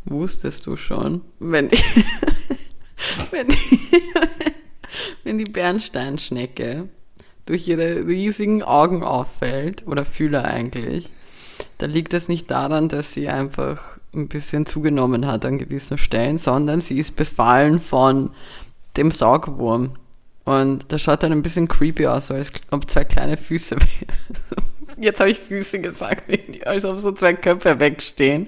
wusstest du schon, wenn die, wenn die, wenn die Bernsteinschnecke durch ihre riesigen Augen auffällt, oder Fühler eigentlich, dann liegt das nicht daran, dass sie einfach ein bisschen zugenommen hat an gewissen Stellen, sondern sie ist befallen von dem Saugwurm. Und das schaut dann ein bisschen creepy aus, so als ob zwei kleine Füße, jetzt habe ich Füße gesagt, als ob so zwei Köpfe wegstehen.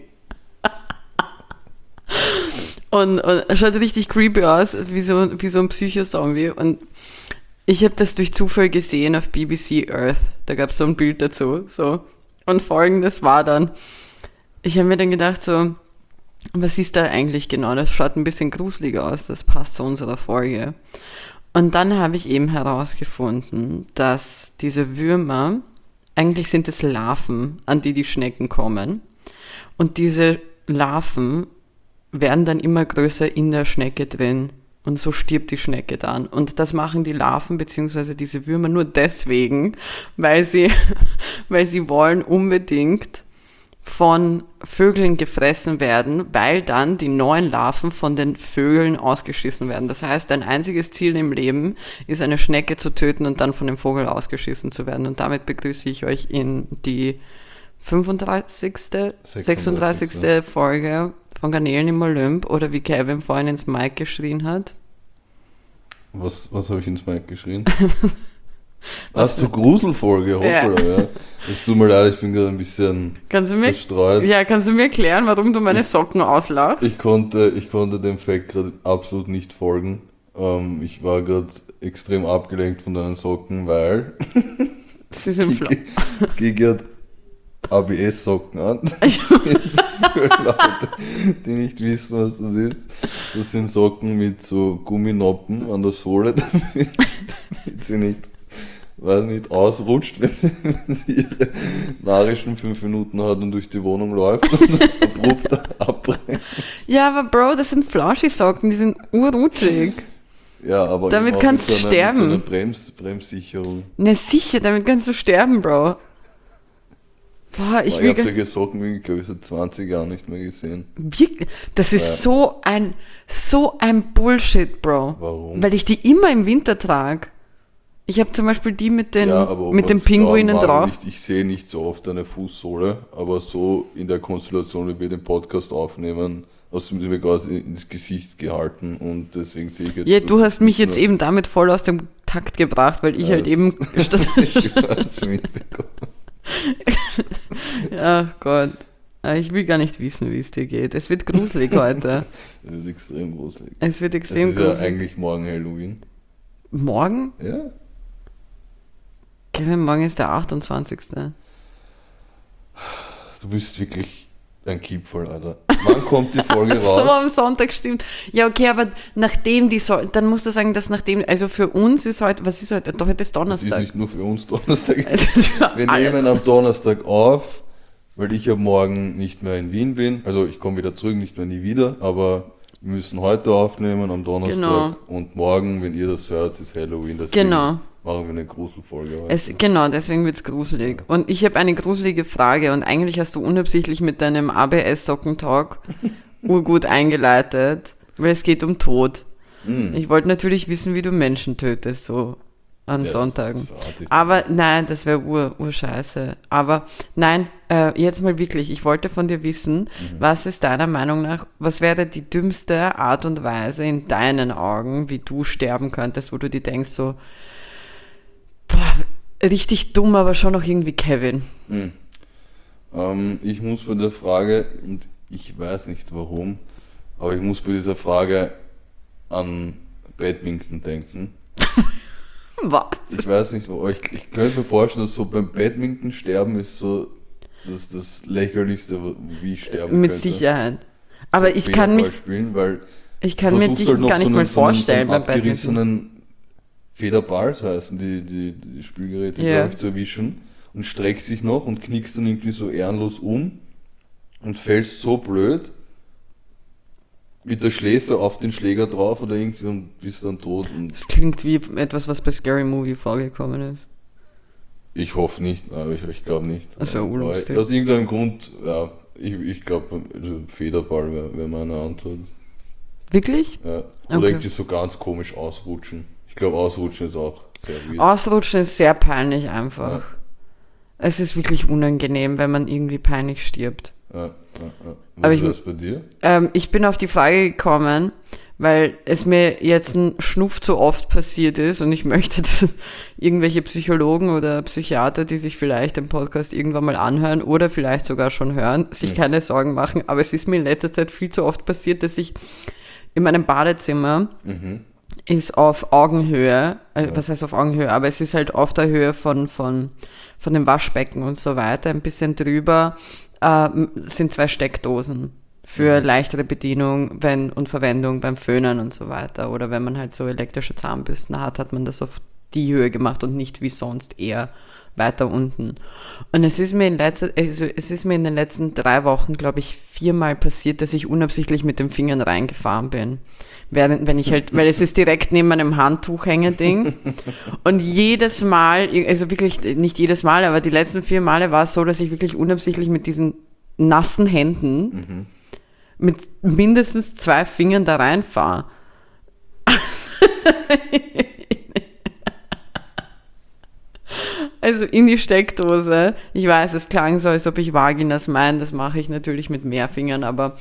Und es schaut richtig creepy aus, wie so ein Psycho-Zombie. Und ich habe das durch Zufall gesehen auf BBC Earth. Da gab es so ein Bild dazu. So. Und Folgendes war dann, ich habe mir dann gedacht, so, was ist da eigentlich genau? Das schaut ein bisschen gruseliger aus, das passt zu unserer Folge. Und dann habe ich eben herausgefunden, dass diese Würmer, eigentlich sind es Larven, an die Schnecken kommen. Und diese Larven werden dann immer größer in der Schnecke drin. Und so stirbt die Schnecke dann. Und das machen die Larven bzw. diese Würmer nur deswegen, weil sie wollen unbedingt von Vögeln gefressen werden, weil dann die neuen Larven von den Vögeln ausgeschissen werden. Das heißt, dein einziges Ziel im Leben ist, eine Schnecke zu töten und dann von dem Vogel ausgeschissen zu werden. Und damit begrüße ich euch in die 36. Folge von Garnelen im Olymp, oder wie Kevin vorhin ins Mic geschrien hat. Was habe ich ins Mic geschrien? Zur Gruselfolge, hoppala, ja. Es tut mir leid, ich bin gerade ein bisschen zerstreut. Ja, kannst du mir erklären, warum du meine Socken auslachst? Ich konnte dem Fact gerade absolut nicht folgen. Ich war gerade extrem abgelenkt von deinen Socken, weil sie sind flau. Gigi hat ABS-Socken an. Für Leute, die nicht wissen, was das ist. Das sind Socken mit so Gumminoppen an der Sohle, damit sie nicht ausrutscht, wenn sie ihre narischen 5 Minuten hat und durch die Wohnung läuft und abrupt abbrennt. Ja, aber Bro, das sind Flauschi-Socken, die sind urrutschig. Ja, aber damit kannst du sterben. Mit so einer Bremssicherung. Na sicher, damit kannst du sterben, Bro. Boah, ich habe solche Socken, glaube ich, seit 20 Jahren nicht mehr gesehen. Wirklich? Das ist so ein Bullshit, Bro. Warum? Weil ich die immer im Winter trage. Ich habe zum Beispiel die mit den Pinguinen drauf. Ich sehe nicht so oft eine Fußsohle, aber so in der Konstellation, wie wir den Podcast aufnehmen, hast du mir quasi ins Gesicht gehalten und deswegen sehe ich jetzt... Ja, du hast mich jetzt eben damit voll aus dem Takt gebracht, weil ich halt eben... Ich hab's mitbekommen. Ach Gott. Ich will gar nicht wissen, wie es dir geht. Es wird gruselig heute. Es wird extrem gruselig. Es ist gruselig. Ja eigentlich morgen Halloween. Morgen? Ja. Kevin, morgen ist der 28. Du bist wirklich ein Kiepfall, Alter. Wann kommt die Folge raus? So am Sonntag, stimmt. Ja, okay, aber nachdem dann musst du sagen, dass also für uns ist heute, was ist heute? Doch, heute ist Donnerstag. Das ist nicht nur für uns Donnerstag. Wir nehmen am Donnerstag auf, weil ich ja morgen nicht mehr in Wien bin. Also ich komme wieder zurück, nicht mehr nie wieder, aber wir müssen heute aufnehmen am Donnerstag. Genau. Und morgen, wenn ihr das hört, ist Halloween. Deswegen machen wir eine Gruselfolge heute. Genau, deswegen wird es gruselig. Und ich habe eine gruselige Frage und eigentlich hast du unabsichtlich mit deinem ABS-Sockentalk urgut eingeleitet, weil es geht um Tod. Ich wollte natürlich wissen, wie du Menschen tötest, so an Sonntagen. Aber nein, das wäre urscheiße. Aber nein, jetzt mal wirklich, ich wollte von dir wissen, was ist deiner Meinung nach, was wäre die dümmste Art und Weise in deinen Augen, wie du sterben könntest, wo du dir denkst so, boah, richtig dumm, aber schon noch irgendwie Kevin. Ich muss bei der Frage, und ich weiß nicht warum, aber ich muss bei dieser Frage an Badminton denken. Was? Ich weiß nicht, ich könnte mir vorstellen, dass so beim Badminton sterben ist so das Lächerlichste, wie ich sterben Mit könnte. Sicherheit. Aber so ich kann mich... Spielen, weil ich kann mir dich halt gar nicht mal vorstellen beim Badminton. Federballs heißen die Spielgeräte, glaube ich, zu erwischen und streckst dich noch und knickst dann irgendwie so ehrenlos um und fällst so blöd mit der Schläfe auf den Schläger drauf oder irgendwie und bist dann tot. Das klingt wie etwas, was bei Scary Movie vorgekommen ist. Ich hoffe nicht, aber ich glaube nicht. Das wäre urlustig. Aus irgendeinem Grund Ich glaube, also Federball wäre meine Antwort. Wirklich? Ja. Oder Okay. irgendwie so ganz komisch ausrutschen. Ich glaube, ausrutschen ist auch sehr weird. Ausrutschen ist sehr peinlich einfach. Ja. Es ist wirklich unangenehm, wenn man irgendwie peinlich stirbt. Ja. Aber Was ich- wäre es bei dir? Ich bin auf die Frage gekommen, weil es mir jetzt ein Schnuff zu oft passiert ist und ich möchte, dass irgendwelche Psychologen oder Psychiater, die sich vielleicht den Podcast irgendwann mal anhören oder vielleicht sogar schon hören, sich keine Sorgen machen. Aber es ist mir in letzter Zeit viel zu oft passiert, dass ich in meinem Badezimmer ist auf Augenhöhe, was heißt auf Augenhöhe, aber es ist halt auf der Höhe von dem Waschbecken und so weiter, ein bisschen drüber, sind 2 Steckdosen für leichtere Bedienung und Verwendung beim Föhnen und so weiter. Oder wenn man halt so elektrische Zahnbürsten hat man das auf die Höhe gemacht und nicht wie sonst eher weiter unten. Und es ist mir in den letzten 3 Wochen, glaube ich, 4-mal passiert, dass ich unabsichtlich mit den Fingern reingefahren bin. Wenn ich halt, weil es ist direkt neben meinem Handtuch-Hänge-Ding. Und jedes Mal, also wirklich nicht jedes Mal, aber die letzten 4 Male war es so, dass ich wirklich unabsichtlich mit diesen nassen Händen mit mindestens 2 Fingern da reinfahre. Also in die Steckdose. Ich weiß, es klang so, als ob ich Vaginas meine. Das mache ich natürlich mit mehr Fingern, aber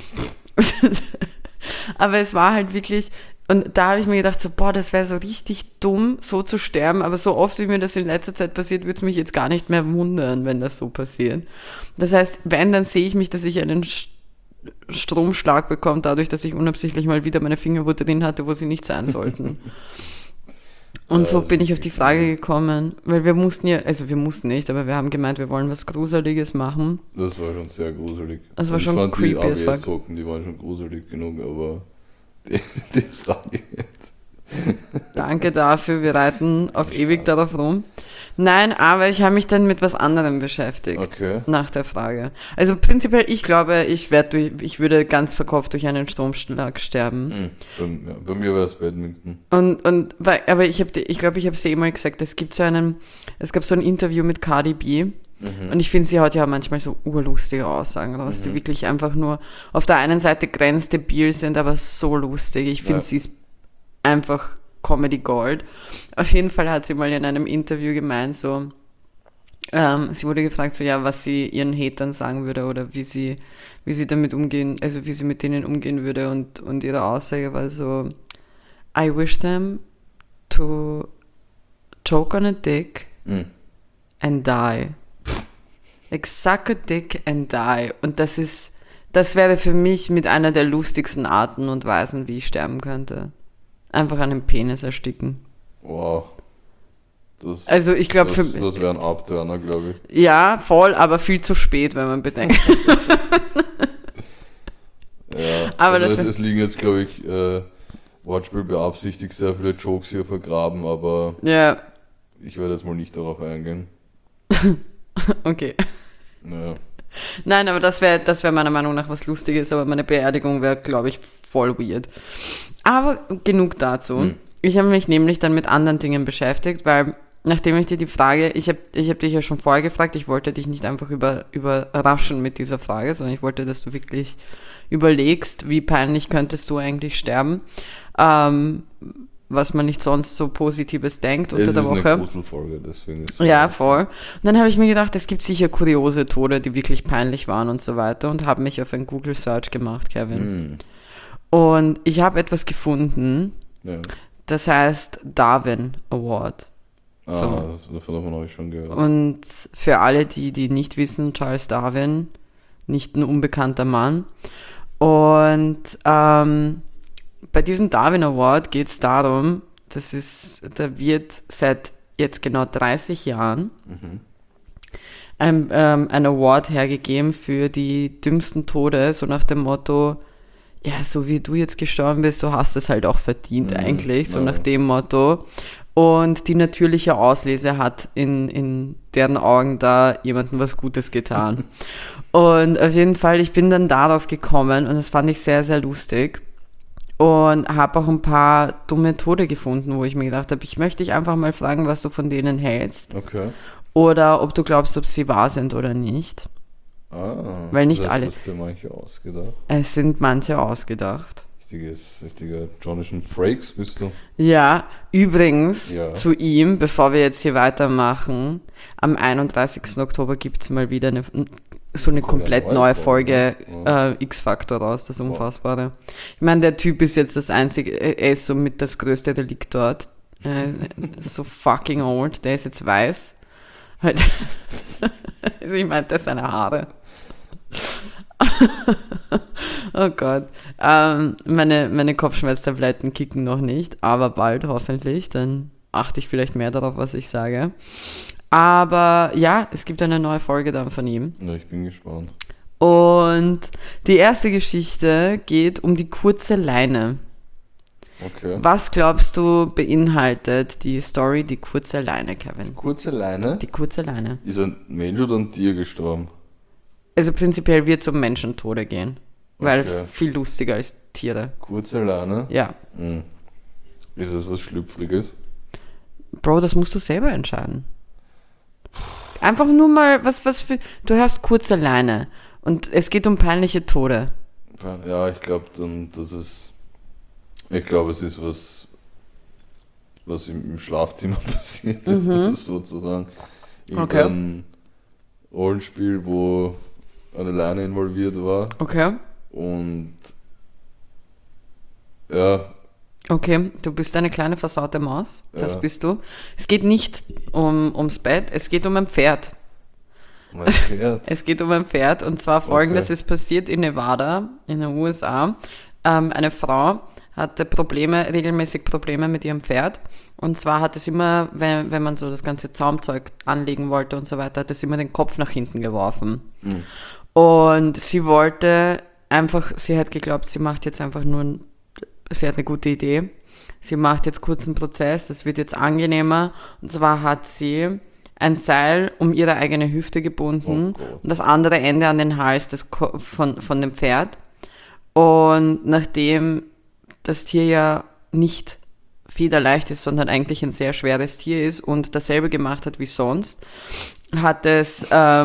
aber es war halt wirklich, und da habe ich mir gedacht, so, boah, das wäre so richtig dumm, so zu sterben, aber so oft, wie mir das in letzter Zeit passiert, würde es mich jetzt gar nicht mehr wundern, wenn das so passiert. Das heißt, dann sehe ich mich, dass ich einen Stromschlag bekomme, dadurch, dass ich unabsichtlich mal wieder meine Finger wo drin hatte, wo sie nicht sein sollten. Und so bin ich auf die Frage gekommen, weil wir mussten nicht, aber wir haben gemeint, wir wollen was Gruseliges machen. Das war schon sehr gruselig. Das war Und schon ich fand creepy die as fuck. ABS-Socken, die waren schon gruselig genug, aber die Frage jetzt. Danke dafür, wir reiten auf ewig darauf rum. Nein, aber ich habe mich dann mit was anderem beschäftigt. Okay. Nach der Frage. Also prinzipiell, ich glaube, ich würde ganz verkopft durch einen Stromschlag sterben. Bei mir war es Badminton. Aber ich glaube, ich habe es mal gesagt, es gab so ein Interview mit Cardi B. Und ich finde, sie hat ja manchmal so urlustige Aussagen raus, die wirklich einfach nur auf der einen Seite grenzdebil sind, aber so lustig. Ich finde, sie ist einfach Comedy Gold. Auf jeden Fall hat sie mal in einem Interview gemeint, so, sie wurde gefragt, so, ja, was sie ihren Hatern sagen würde oder wie sie damit umgehen, also wie sie mit denen umgehen würde, und ihre Aussage war so, I wish them to choke on a dick and die. Like, suck a dick and die. Und das wäre für mich mit einer der lustigsten Arten und Weisen, wie ich sterben könnte. Einfach einen Penis ersticken. Wow. Also ich glaube, das wäre ein Abturner, glaube ich. Ja, voll, aber viel zu spät, wenn man bedenkt. Ja, Aber also es liegen jetzt, glaube ich, Wortspiel beabsichtigt sehr viele Jokes hier vergraben, aber Ja, ich werde jetzt mal nicht darauf eingehen. okay. Naja. Nein, aber das wär meiner Meinung nach was Lustiges, aber meine Beerdigung wäre, glaube ich, voll weird. Aber genug dazu. Ich habe mich nämlich dann mit anderen Dingen beschäftigt, weil nachdem ich dir die Frage, ich hab dich ja schon vorher gefragt, ich wollte dich nicht einfach überraschen mit dieser Frage, sondern ich wollte, dass du wirklich überlegst, wie peinlich könntest du eigentlich sterben, was man nicht sonst so Positives denkt unter der Woche. Es ist eine Gruselfolge, deswegen ist es Ja, voll. Und dann habe ich mir gedacht, es gibt sicher kuriose Tode, die wirklich peinlich waren und so weiter, und habe mich auf ein Google-Search gemacht, Kevin. Und ich habe etwas gefunden, Ja. das heißt Darwin Award. Davon habe ich schon gehört. Und für alle, die nicht wissen, Charles Darwin, nicht ein unbekannter Mann. Und bei diesem Darwin Award geht es darum, da wird seit jetzt genau 30 Jahren ein Award hergegeben für die dümmsten Tode, so nach dem Motto, ja, so wie du jetzt gestorben bist, so hast du es halt auch verdient eigentlich, so nach dem Motto. Und die natürliche Auslese hat in deren Augen da jemandem was Gutes getan. Und auf jeden Fall, ich bin dann darauf gekommen und das fand ich sehr, sehr lustig. Und habe auch ein paar dumme Tode gefunden, wo ich mir gedacht habe, ich möchte dich einfach mal fragen, was du von denen hältst. Okay. Oder ob du glaubst, ob sie wahr sind oder nicht. Weil nicht das heißt, alle. hast du dir manche ausgedacht. Es sind manche ausgedacht. Richtiger Jonathan Frakes bist du. Ja, übrigens Ja. zu ihm, bevor wir jetzt hier weitermachen, am 31. Oktober gibt es mal wieder so eine komplett neue Folge X-Factor raus, das Unfassbare. Ich meine, der Typ ist jetzt das Einzige, er ist somit das größte Relikt dort. So fucking old, der ist jetzt weiß. Halt. Also ich meinte seine Haare. Oh Gott. Meine Kopfschmerztabletten kicken noch nicht, aber bald hoffentlich. Dann achte ich vielleicht mehr darauf, was ich sage. Aber ja, es gibt eine neue Folge dann von ihm. Ja, ich bin gespannt. Und die erste Geschichte geht um die kurze Leine. Okay. Was glaubst du beinhaltet die Story Die kurze Leine, Kevin? Kurze Leine. Die kurze Leine. Ist ein Mensch oder ein Tier gestorben? Also prinzipiell wird es um Menschentode gehen. Weil Okay. viel lustiger als Tiere. Kurze Leine? Ja. Hm. Ist das was Schlüpfriges? Bro, das musst du selber entscheiden. Einfach nur mal, was für... Du hörst kurze Leine und es geht um peinliche Tode. Ja, ich glaube dann, ich glaube, es ist was im Schlafzimmer passiert ist, sozusagen. Irgendein Rollenspiel, wo eine Leine involviert war Okay. und ja, Okay, du bist eine kleine versaute Maus. Das Ja. bist du. Es geht nicht ums Bett, es geht um ein Pferd. mein Pferd. Es geht um ein Pferd und zwar folgendes Okay. ist passiert in Nevada, in den USA. Eine Frau hatte regelmäßig Probleme mit ihrem Pferd. Und zwar hat es immer, wenn man so das ganze Zaumzeug anlegen wollte und so weiter, hat es immer den Kopf nach hinten geworfen. Mhm. Und sie wollte einfach, sie hat geglaubt, sie macht jetzt einfach nur, sie hat eine gute Idee. Sie macht jetzt kurz einen Prozess, das wird jetzt angenehmer. Und zwar hat sie ein Seil um ihre eigene Hüfte gebunden Oh Gott. und das andere Ende an den Hals von dem Pferd. Und nachdem das Tier ja nicht federleicht ist, sondern eigentlich ein sehr schweres Tier ist und dasselbe gemacht hat wie sonst, hat es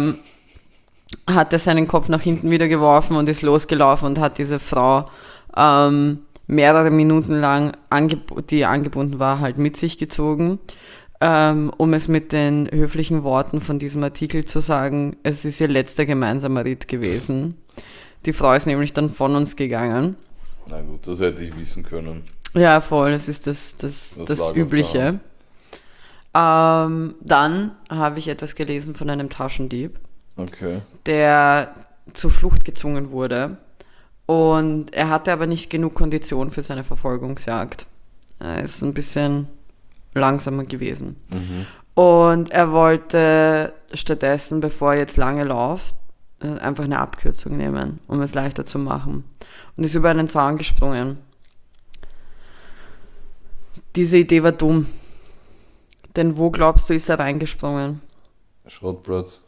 seinen Kopf nach hinten wieder geworfen und ist losgelaufen und hat diese Frau mehrere Minuten lang, die angebunden war, halt mit sich gezogen, um es mit den höflichen Worten von diesem Artikel zu sagen, es ist ihr letzter gemeinsamer Ritt gewesen. Die Frau ist nämlich dann von uns gegangen. Na gut, das hätte ich wissen können. Ja, voll, das ist das lag auf Übliche. Dann habe ich etwas gelesen von einem Taschendieb, Okay. der zur Flucht gezwungen wurde. Und er hatte aber nicht genug Kondition für seine Verfolgungsjagd. Er ist ein bisschen langsamer gewesen. Und er wollte stattdessen, bevor er jetzt lange läuft, einfach eine Abkürzung nehmen, um es leichter zu machen. Und ist über einen Zaun gesprungen. Diese Idee war dumm. Denn wo glaubst du, ist er reingesprungen? Schrottplatz.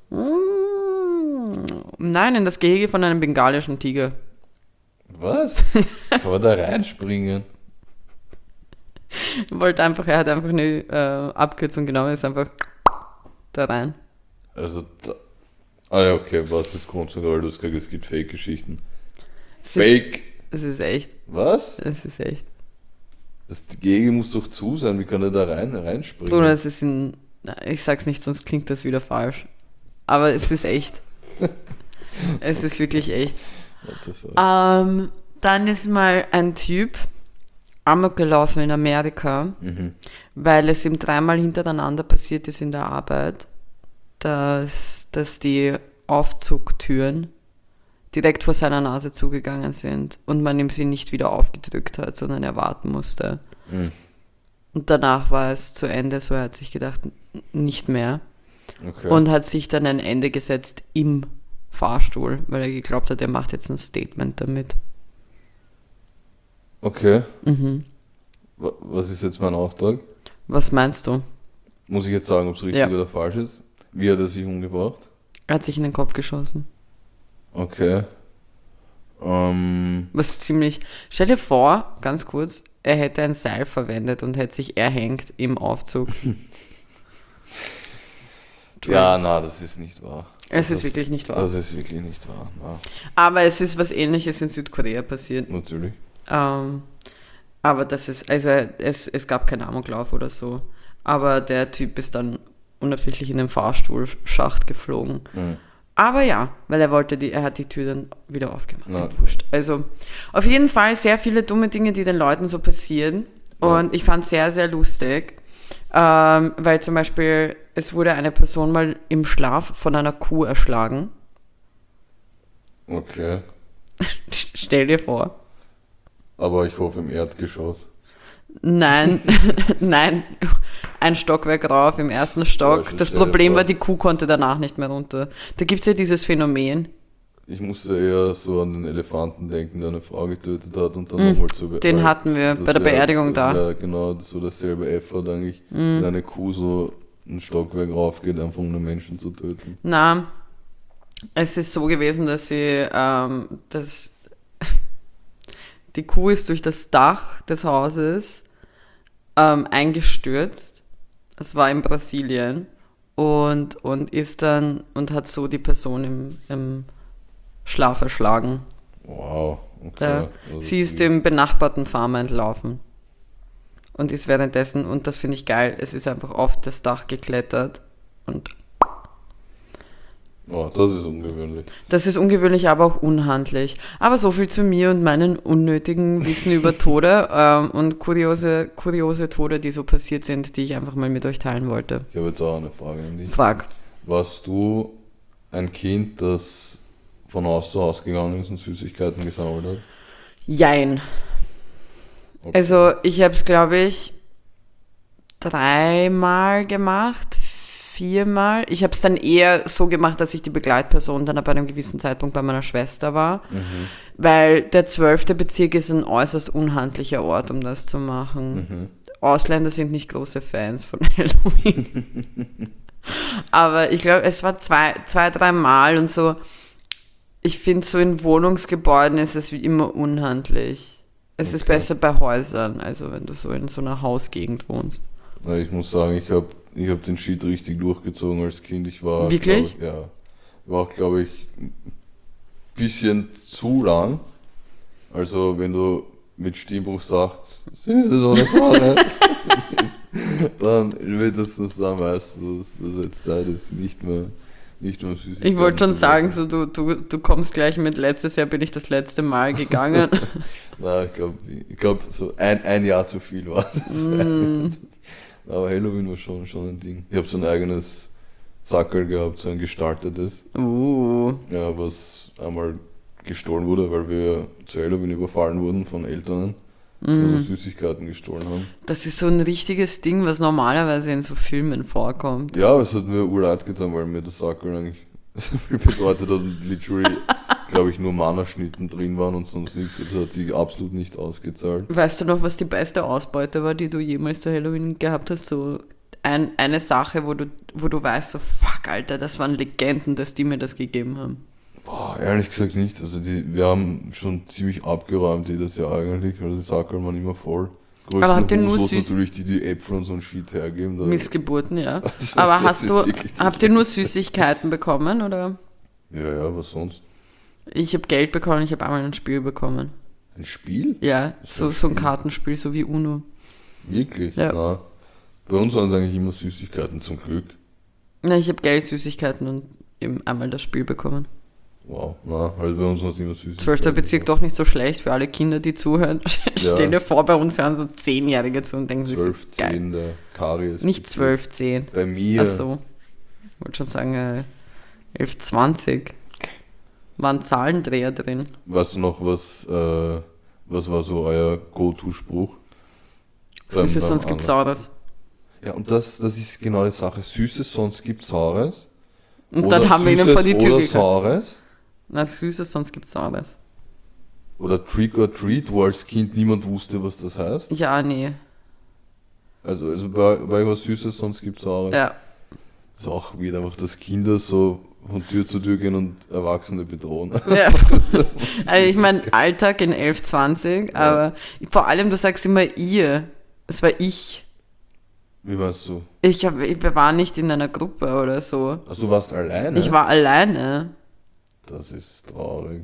Nein, in das Gehege von einem bengalischen Tiger. Was? Kann man da reinspringen? Er hat einfach eine Abkürzung genommen, ist einfach da rein. Also, ja, okay, was jetzt kommt sogar, weil du hast gesagt, es gibt Fake-Geschichten. Es Fake? Es ist echt. Was? Es ist echt. Das Gehege muss doch zu sein, wie kann er da reinspringen? Oder es ist ich sag's nicht, sonst klingt das wieder falsch. Aber es ist echt. Es ist wirklich echt. What the fuck? Dann ist mal ein Typ amok gelaufen in Amerika, weil es ihm 3-mal hintereinander passiert ist in der Arbeit, dass die Aufzugtüren direkt vor seiner Nase zugegangen sind und man ihm sie nicht wieder aufgedrückt hat, sondern er warten musste. Und danach war es zu Ende, so er hat sich gedacht, nicht mehr. Okay. Und hat sich dann ein Ende gesetzt im Fahrstuhl, weil er geglaubt hat, er macht jetzt ein Statement damit. Okay. Was ist jetzt mein Auftrag? Was meinst du? Muss ich jetzt sagen, ob es richtig Ja. oder falsch ist? Wie hat er sich umgebracht? Er hat sich in den Kopf geschossen. Okay. Was ziemlich... Stell dir vor, ganz kurz, er hätte ein Seil verwendet und hätte sich erhängt im Aufzug. Ja, na, das ist nicht wahr. Es ist wirklich nicht wahr. Das ist wirklich nicht wahr. Na, Aber es ist was Ähnliches in Südkorea passiert. natürlich. Aber das ist, also es gab keinen Amoklauf oder so. Aber der Typ ist dann unabsichtlich in den Fahrstuhlschacht geflogen. Mhm. Aber ja, weil er hat die Tür dann wieder aufgemacht. Na. Wurscht. Also auf jeden Fall sehr viele dumme Dinge, die den Leuten so passieren. Und ich fand es sehr, sehr lustig. Weil zum Beispiel, es wurde eine Person mal im Schlaf von einer Kuh erschlagen. Okay. Stell dir vor. Aber ich hoffe im Erdgeschoss. Nein, nein, ein Stockwerk rauf im ersten Stock. Ja, Das stell dir Problem vor. war, die Kuh konnte danach nicht mehr runter. Da gibt es ja dieses Phänomen. Ich musste eher so an den Elefanten denken, der eine Frau getötet hat und dann nochmal zu Den hatten wir bei der Beerdigung da. Ja, genau, das war derselbe Effort eigentlich, wenn eine Kuh so ein Stockwerk raufgeht, einfach um einen Menschen zu töten. Na, es ist so gewesen, dass die Kuh ist durch das Dach des Hauses eingestürzt. Es war in Brasilien und ist dann und hat so die Person im Schlaf erschlagen. Wow, okay. Ja. Also Sie ist dem benachbarten Farmer entlaufen und ist währenddessen, und das finde ich geil, es ist einfach auf das Dach geklettert und Oh, das ist ungewöhnlich. das ist ungewöhnlich, aber auch unhandlich. Aber so viel zu mir und meinen unnötigen Wissen über Tode und kuriose Tode, die so passiert sind, die ich einfach mal mit euch teilen wollte. Ich habe jetzt auch eine Frage an dich. Frag. Warst du ein Kind, das von Haus zu Haus gegangen ist und Süßigkeiten gesammelt hat? Jein. Okay. Also ich habe es, glaube ich, 3-mal gemacht, 4-mal. Ich habe es dann eher so gemacht, dass ich die Begleitperson dann ab einem gewissen Zeitpunkt bei meiner Schwester war, weil der 12. Bezirk ist ein äußerst unhandlicher Ort, um das zu machen. Ausländer sind nicht große Fans von Halloween. Aber ich glaube, es war 2-3 Mal und so. Ich finde, so in Wohnungsgebäuden ist es wie immer unhandlich. Es ist Okay. besser bei Häusern, also wenn du so in so einer Hausgegend wohnst. Na, ich muss sagen, ich hab den Shit richtig durchgezogen als Kind. Ich war, Wirklich? War auch, glaube ich, ein bisschen zu lang. Also, wenn du mit Stimmbruch sagst, Süßes oder Saure, dann spätestens dann weißt du, dass jetzt Zeit ist, nicht mehr Süßigkeiten. Ich wollte schon zu sagen, machen. so du kommst gleich mit, letztes Jahr bin ich das letzte Mal gegangen. Na, ich glaube, so ein Jahr zu viel war es. Aber Halloween war schon ein Ding. Ich habe so ein eigenes Sackerl gehabt, so ein gestaltetes, ja, was einmal gestohlen wurde, weil wir zu Halloween überfallen wurden von Eltern, also Süßigkeiten gestohlen haben. Das ist so ein richtiges Ding, was normalerweise in so Filmen vorkommt. Ja, aber es hat mir urleid getan, weil mir das Sackerl eigentlich so viel bedeutet hat und literally, glaube ich, nur Mana-Schnitten drin waren und sonst nichts. Das hat sich absolut nicht ausgezahlt. Weißt du noch, was die beste Ausbeute war, die du jemals zu Halloween gehabt hast? So eine Sache, wo du weißt, so fuck, Alter, das waren Legenden, dass die mir das gegeben haben. Boah, ehrlich gesagt nicht. Also wir haben schon ziemlich abgeräumt jedes Jahr eigentlich. Also die Sackerl waren immer voll. Aber habt ihr nur Husos süß- natürlich, die Äpfel und so ein Shit hergeben. Da, Missgeburten, ja. Also, Aber das ist wirklich das habt ihr nur Süßigkeiten bekommen, oder? ja, was sonst? Ich habe Geld bekommen, ich habe einmal ein Spiel bekommen. Ein Spiel? Ja, Was so für ein ein Spiel? Kartenspiel, so wie Uno. Wirklich? Ja. Na, bei uns waren es eigentlich immer Süßigkeiten zum Glück. Na, ich habe Geld, Süßigkeiten und eben einmal das Spiel bekommen. Wow, na, halt bei uns waren es immer Süßigkeiten. 12. Bezirk doch nicht so schlecht für alle Kinder, die zuhören. Ja. Stell dir vor, bei uns hören so 10-Jährige zu und denken sich so, 12, geil. 10, der Karies. Nicht 12, 10. Bei mir. Ach so. Ich wollte schon sagen, 11, 20. Waren Zahlendreher drin. Weißt du noch, was war so euer Go-To-Spruch? Süßes, sonst beim gibt's anderen? Saures. Ja, und das ist genau die Sache. Süßes, sonst gibt's Saures. Und Oder dann haben wir ihnen Süßes vor die Tür oder gegangen. Saures. Na, Süßes, sonst gibt's Saures. Oder Trick or Treat, wo als Kind niemand wusste, was das heißt. Ja, nee. Also bei euch was Süßes, sonst gibt's Saures. Ja. Ist auch wieder einfach, dass Kinder so von Tür zu Tür gehen und Erwachsene bedrohen. Ja. Also ich meine, Alltag in 11, 20, aber vor allem, du sagst immer ihr. Es war ich. Wie meinst du? Wir waren nicht in einer Gruppe oder so. Also du warst alleine? Ich war alleine. Das ist traurig.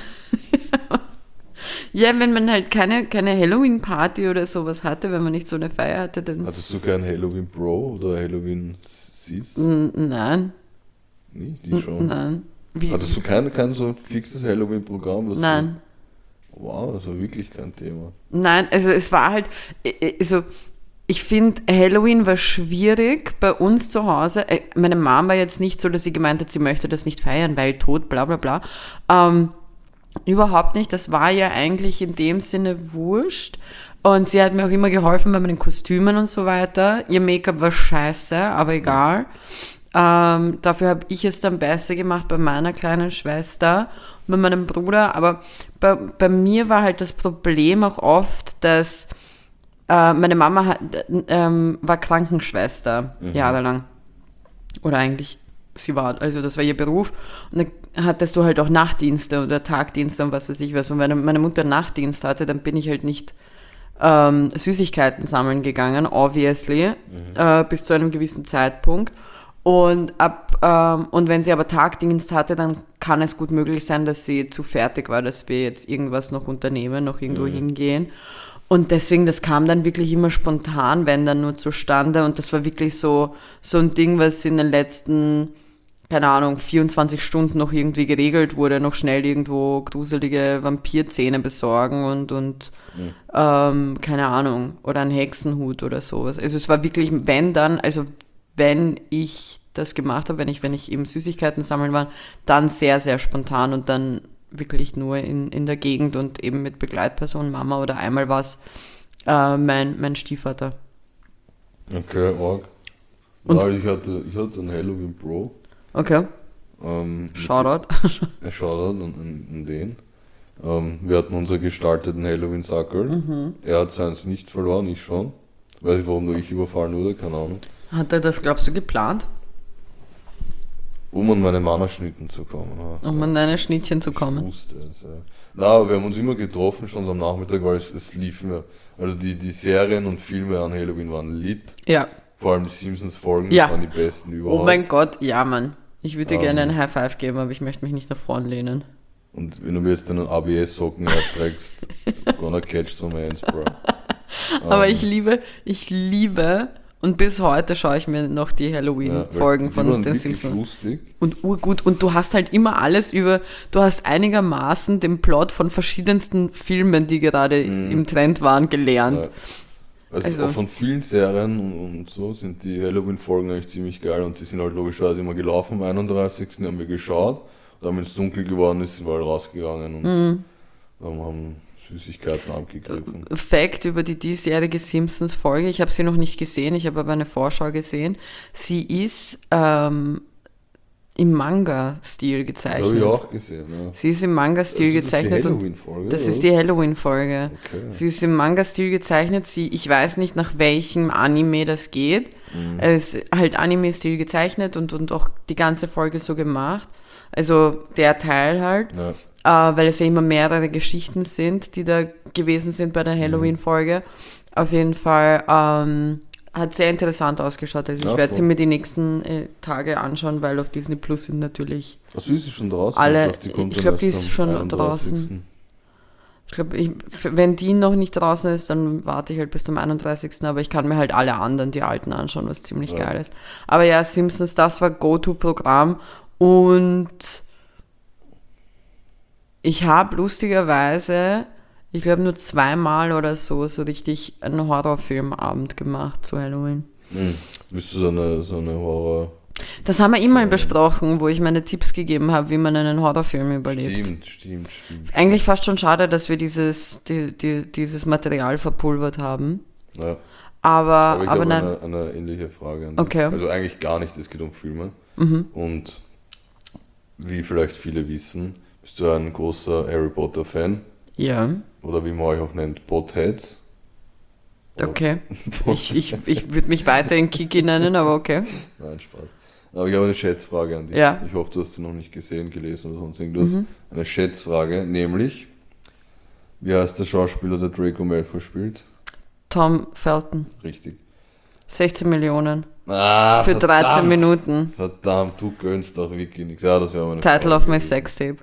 Ja, wenn man halt keine Halloween-Party oder sowas hatte, wenn man nicht so eine Feier hatte, dann... Hattest du kein Halloween Pro oder Halloween Sis? Nein. Nie, die schon. Nein. Hattest du kein so fixes Halloween-Programm? Nein. Wow, das war wirklich kein Thema. Nein, also es war halt... Also ich finde, Halloween war schwierig bei uns zu Hause. Meine Mom war jetzt nicht so, dass sie gemeint hat, sie möchte das nicht feiern, weil tot, bla bla bla. Überhaupt nicht. Das war ja eigentlich in dem Sinne wurscht. Und sie hat mir auch immer geholfen bei meinen Kostümen und so weiter. Ihr Make-up war scheiße, aber egal. Dafür habe ich es dann besser gemacht bei meiner kleinen Schwester und bei meinem Bruder. Aber bei mir war halt das Problem auch oft, dass meine Mama war Krankenschwester jahrelang. Oder eigentlich, also das war ihr Beruf. Und dann hattest du halt auch Nachtdienste oder Tagdienste und was weiß ich was. Und wenn meine Mutter Nachtdienst hatte, dann bin ich halt nicht Süßigkeiten sammeln gegangen, obviously, bis zu einem gewissen Zeitpunkt. Und wenn sie aber Tagdienst hatte, dann kann es gut möglich sein, dass sie zu fertig war, dass wir jetzt irgendwas noch unternehmen, noch irgendwo hingehen. Und deswegen, das kam dann wirklich immer spontan, wenn dann nur zustande. Und das war wirklich so ein Ding, was in den letzten, keine Ahnung, 24 Stunden noch irgendwie geregelt wurde. Noch schnell irgendwo gruselige Vampirzähne besorgen und keine Ahnung, oder einen Hexenhut oder sowas. Also es war wirklich, wenn ich das gemacht habe, wenn ich eben Süßigkeiten sammeln war, dann sehr, sehr spontan und dann wirklich nur in der Gegend und eben mit Begleitperson, Mama oder einmal war es mein Stiefvater. Okay, arg. Ja, ich hatte einen Halloween Pro. Okay. Shoutout. Shoutout an den. Wir hatten unsere gestalteten Halloween-Sackel. Er hat seins nicht verloren, ich schon. Weiß nicht, warum nur ich überfallen wurde, keine Ahnung. Hat er das, glaubst du, geplant? Um an meine Mama-Schnitten zu kommen. Um an deine Schnittchen zu kommen. Ich wusste es, ja. Na, aber wir haben uns immer getroffen, schon am Nachmittag, weil es liefen ja. Also die Serien und Filme an Halloween waren lit. Ja. Vor allem die Simpsons-Folgen, Ja. das waren die besten überhaupt. Oh mein Gott, ja, Mann. Ich würde dir gerne einen High Five geben, aber ich möchte mich nicht nach vorn lehnen. Und wenn du mir jetzt deinen ABS-Socken herstreckst, gonna catch some hands, bro. Aber ich liebe, und bis heute schaue ich mir noch die Halloween-Folgen von den Simpsons. Lustig. Und urgut. Und du hast halt immer alles du hast einigermaßen den Plot von verschiedensten Filmen, die gerade im Trend waren, gelernt. Ja. Also auch von vielen Serien und so sind die Halloween-Folgen eigentlich ziemlich geil und sie sind halt logischerweise immer gelaufen am 31. Die haben wir geschaut. Dann, wenn es dunkel geworden ist, sind wir halt rausgegangen und haben Süßigkeiten abgegriffen. Fact über die diesjährige Simpsons-Folge, ich habe sie noch nicht gesehen, ich habe aber eine Vorschau gesehen. Sie ist im Manga-Stil gezeichnet. Das habe ich auch gesehen, ja. Sie ist im Manga-Stil gezeichnet. Das ist die Halloween-Folge. Okay. Sie ist im Manga-Stil gezeichnet. Ich weiß nicht, nach welchem Anime das geht. Es ist halt Anime-Stil gezeichnet und auch die ganze Folge so gemacht. Also der Teil halt. Ja. Weil es ja immer mehrere Geschichten sind, die da gewesen sind bei der Halloween-Folge. Auf jeden Fall hat sehr interessant ausgeschaut. Also ich werde sie mir die nächsten Tage anschauen, weil auf Disney Plus sind natürlich Achso, ist sie schon draußen? alle. Ich glaube, die ist schon 31. draußen. Ich glaube, wenn die noch nicht draußen ist, dann warte ich halt bis zum 31. Aber ich kann mir halt alle anderen, die alten, anschauen, was ziemlich geil ist. Aber ja, Simpsons, das war Go-To-Programm. Und ich habe lustigerweise, ich glaube nur 2-mal oder so richtig einen Horrorfilmabend gemacht zu Halloween. Bist du so eine Horror... Das haben wir immer besprochen, wo ich meine Tipps gegeben habe, wie man einen Horrorfilm überlebt. Stimmt. Eigentlich fast schon schade, dass wir dieses Material verpulvert haben. Ja. Aber ich habe nein. eine ähnliche Frage an dich. Okay. Also eigentlich gar nicht, es geht um Filme. Und wie vielleicht viele wissen, bist du ein großer Harry Potter Fan? Ja. Oder wie man euch auch nennt, Potheads? Okay. Ich würde mich weiterhin Kiki nennen, aber okay. Nein, Spaß. Aber ich habe eine Schätzfrage an dich. Ja. Ich hoffe, du hast sie noch nicht gesehen, gelesen oder sonst irgendwas. Eine Schätzfrage, nämlich, wie heißt der Schauspieler, der Draco Malfoy spielt? Tom Felton. Richtig. 16 Millionen. Für 13 Minuten. Verdammt, du gönnst doch wirklich nichts. Ja, das wäre meine Title Frage of my gewesen. Sextape.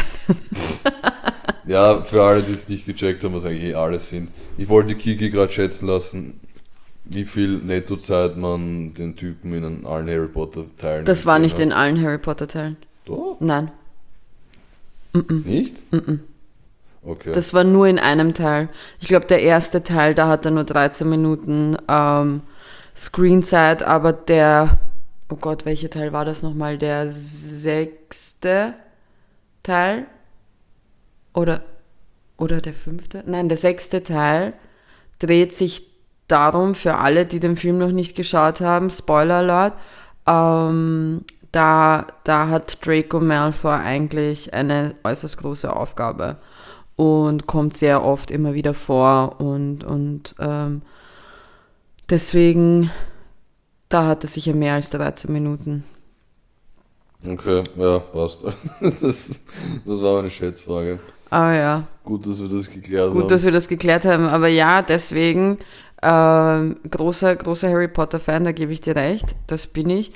Ja, für alle, die es nicht gecheckt haben, was eigentlich alles sind. Ich wollte Kiki gerade schätzen lassen, wie viel Nettozeit man den Typen in allen Harry Potter Teilen Das war gesehen nicht hat. in allen Harry Potter Teilen. Doch? Nein. Nicht? Okay. Das war nur in einem Teil. Ich glaube, der erste Teil, da hat er nur 13 Minuten Screenzeit, aber oh Gott, welcher Teil war das nochmal? Der 6. Teil? Oder der 5.? Nein, der 6. Teil dreht sich darum, für alle, die den Film noch nicht geschaut haben, Spoiler Alert, da hat Draco Malfoy eigentlich eine äußerst große Aufgabe und kommt sehr oft immer wieder vor und deswegen, da hat er sicher mehr als 13 Minuten. Okay, ja, passt. Das war meine Schätzfrage. Ah ja, Gut, dass wir das geklärt gut, haben. dass wir das geklärt haben, aber ja, deswegen großer Harry Potter Fan, da gebe ich dir recht, das bin ich.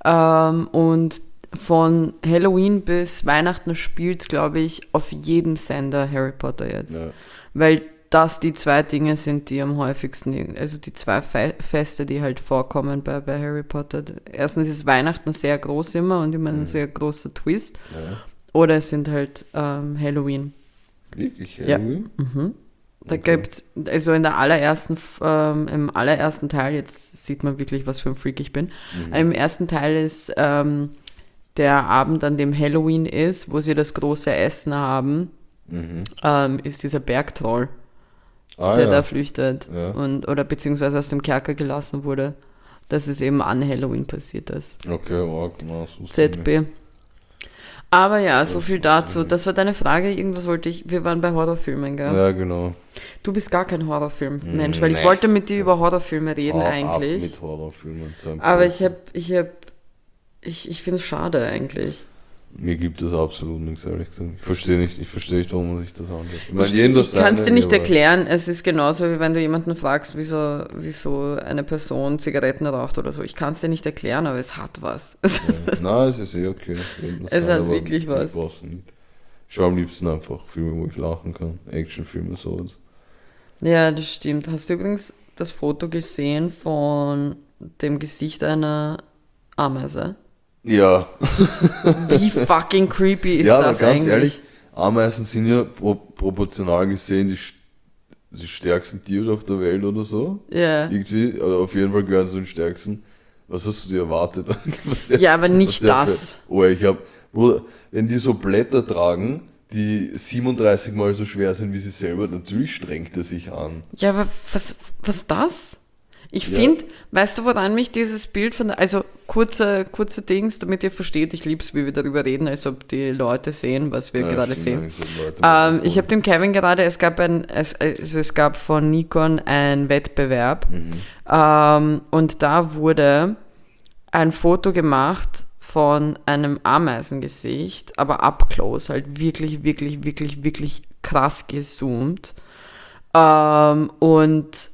Und von Halloween bis Weihnachten spielt, glaube ich, auf jedem Sender Harry Potter jetzt. Ja. Weil das die zwei Dinge sind, die am häufigsten, also die zwei Feste, die halt vorkommen bei Harry Potter. Erstens ist Weihnachten sehr groß immer und immer ein sehr großer Twist. Ja. Oder es sind halt Halloween. Wirklich Ja. Halloween? Da Okay. gibt's, also im allerersten Teil, jetzt sieht man wirklich, was für ein Freak ich bin. Im ersten Teil ist der Abend, an dem Halloween ist, wo sie das große Essen haben, ist dieser Bergtroll, der da flüchtet Ja. oder beziehungsweise aus dem Kerker gelassen wurde. Das ist eben an Halloween passiert, das Okay, arg, na, das wusste ich nicht. ZB. Aber ja, so viel dazu. Das war deine Frage. Irgendwas wollte ich. Wir waren bei Horrorfilmen, gell? Ja, genau. Du bist gar kein Horrorfilm-Mensch, weil ich Nee. wollte mit dir über Horrorfilme reden Ab eigentlich. mit Horrorfilmen. So ein Aber Blödsinn. ich finde es schade eigentlich. Mir gibt es absolut nichts, ehrlich gesagt. Ich verstehe nicht, warum man sich das anschaut. Ich meine, Ich kann es dir nicht erklären. Es ist genauso, wie wenn du jemanden fragst, wieso eine Person Zigaretten raucht oder so. Ich kann es dir nicht erklären, aber es hat was. Nein, es ist eh okay. Es hat wirklich was. Ich brauch's nicht. Ich schaue am liebsten einfach Filme, wo ich lachen kann. Actionfilme, sowas. Ja, das stimmt. Hast du übrigens das Foto gesehen von dem Gesicht einer Ameise? Ja. Wie fucking creepy ist Ja, aber das ganz eigentlich? ehrlich, Ameisen sind ja proportional gesehen die stärksten Tiere auf der Welt oder so. Ja. Irgendwie, oder auf jeden Fall gehören zu den stärksten. Was hast du dir erwartet? Ja, aber nicht das. Bruder, wenn die so Blätter tragen, die 37 Mal so schwer sind wie sie selber, natürlich strengt er sich an. Ja, aber was das? Ich Ja. finde, weißt du, woran mich dieses Bild von, also kurze Dings, damit ihr versteht, ich lieb's, wie wir darüber reden, als ob die Leute sehen, was wir Ja, gerade stimmt sehen. eigentlich, so Leute mit Ich habe dem Kevin gerade, es gab von Nikon einen Wettbewerb und da wurde ein Foto gemacht von einem Ameisengesicht, aber up close, halt wirklich, wirklich, wirklich, wirklich krass gezoomt. Und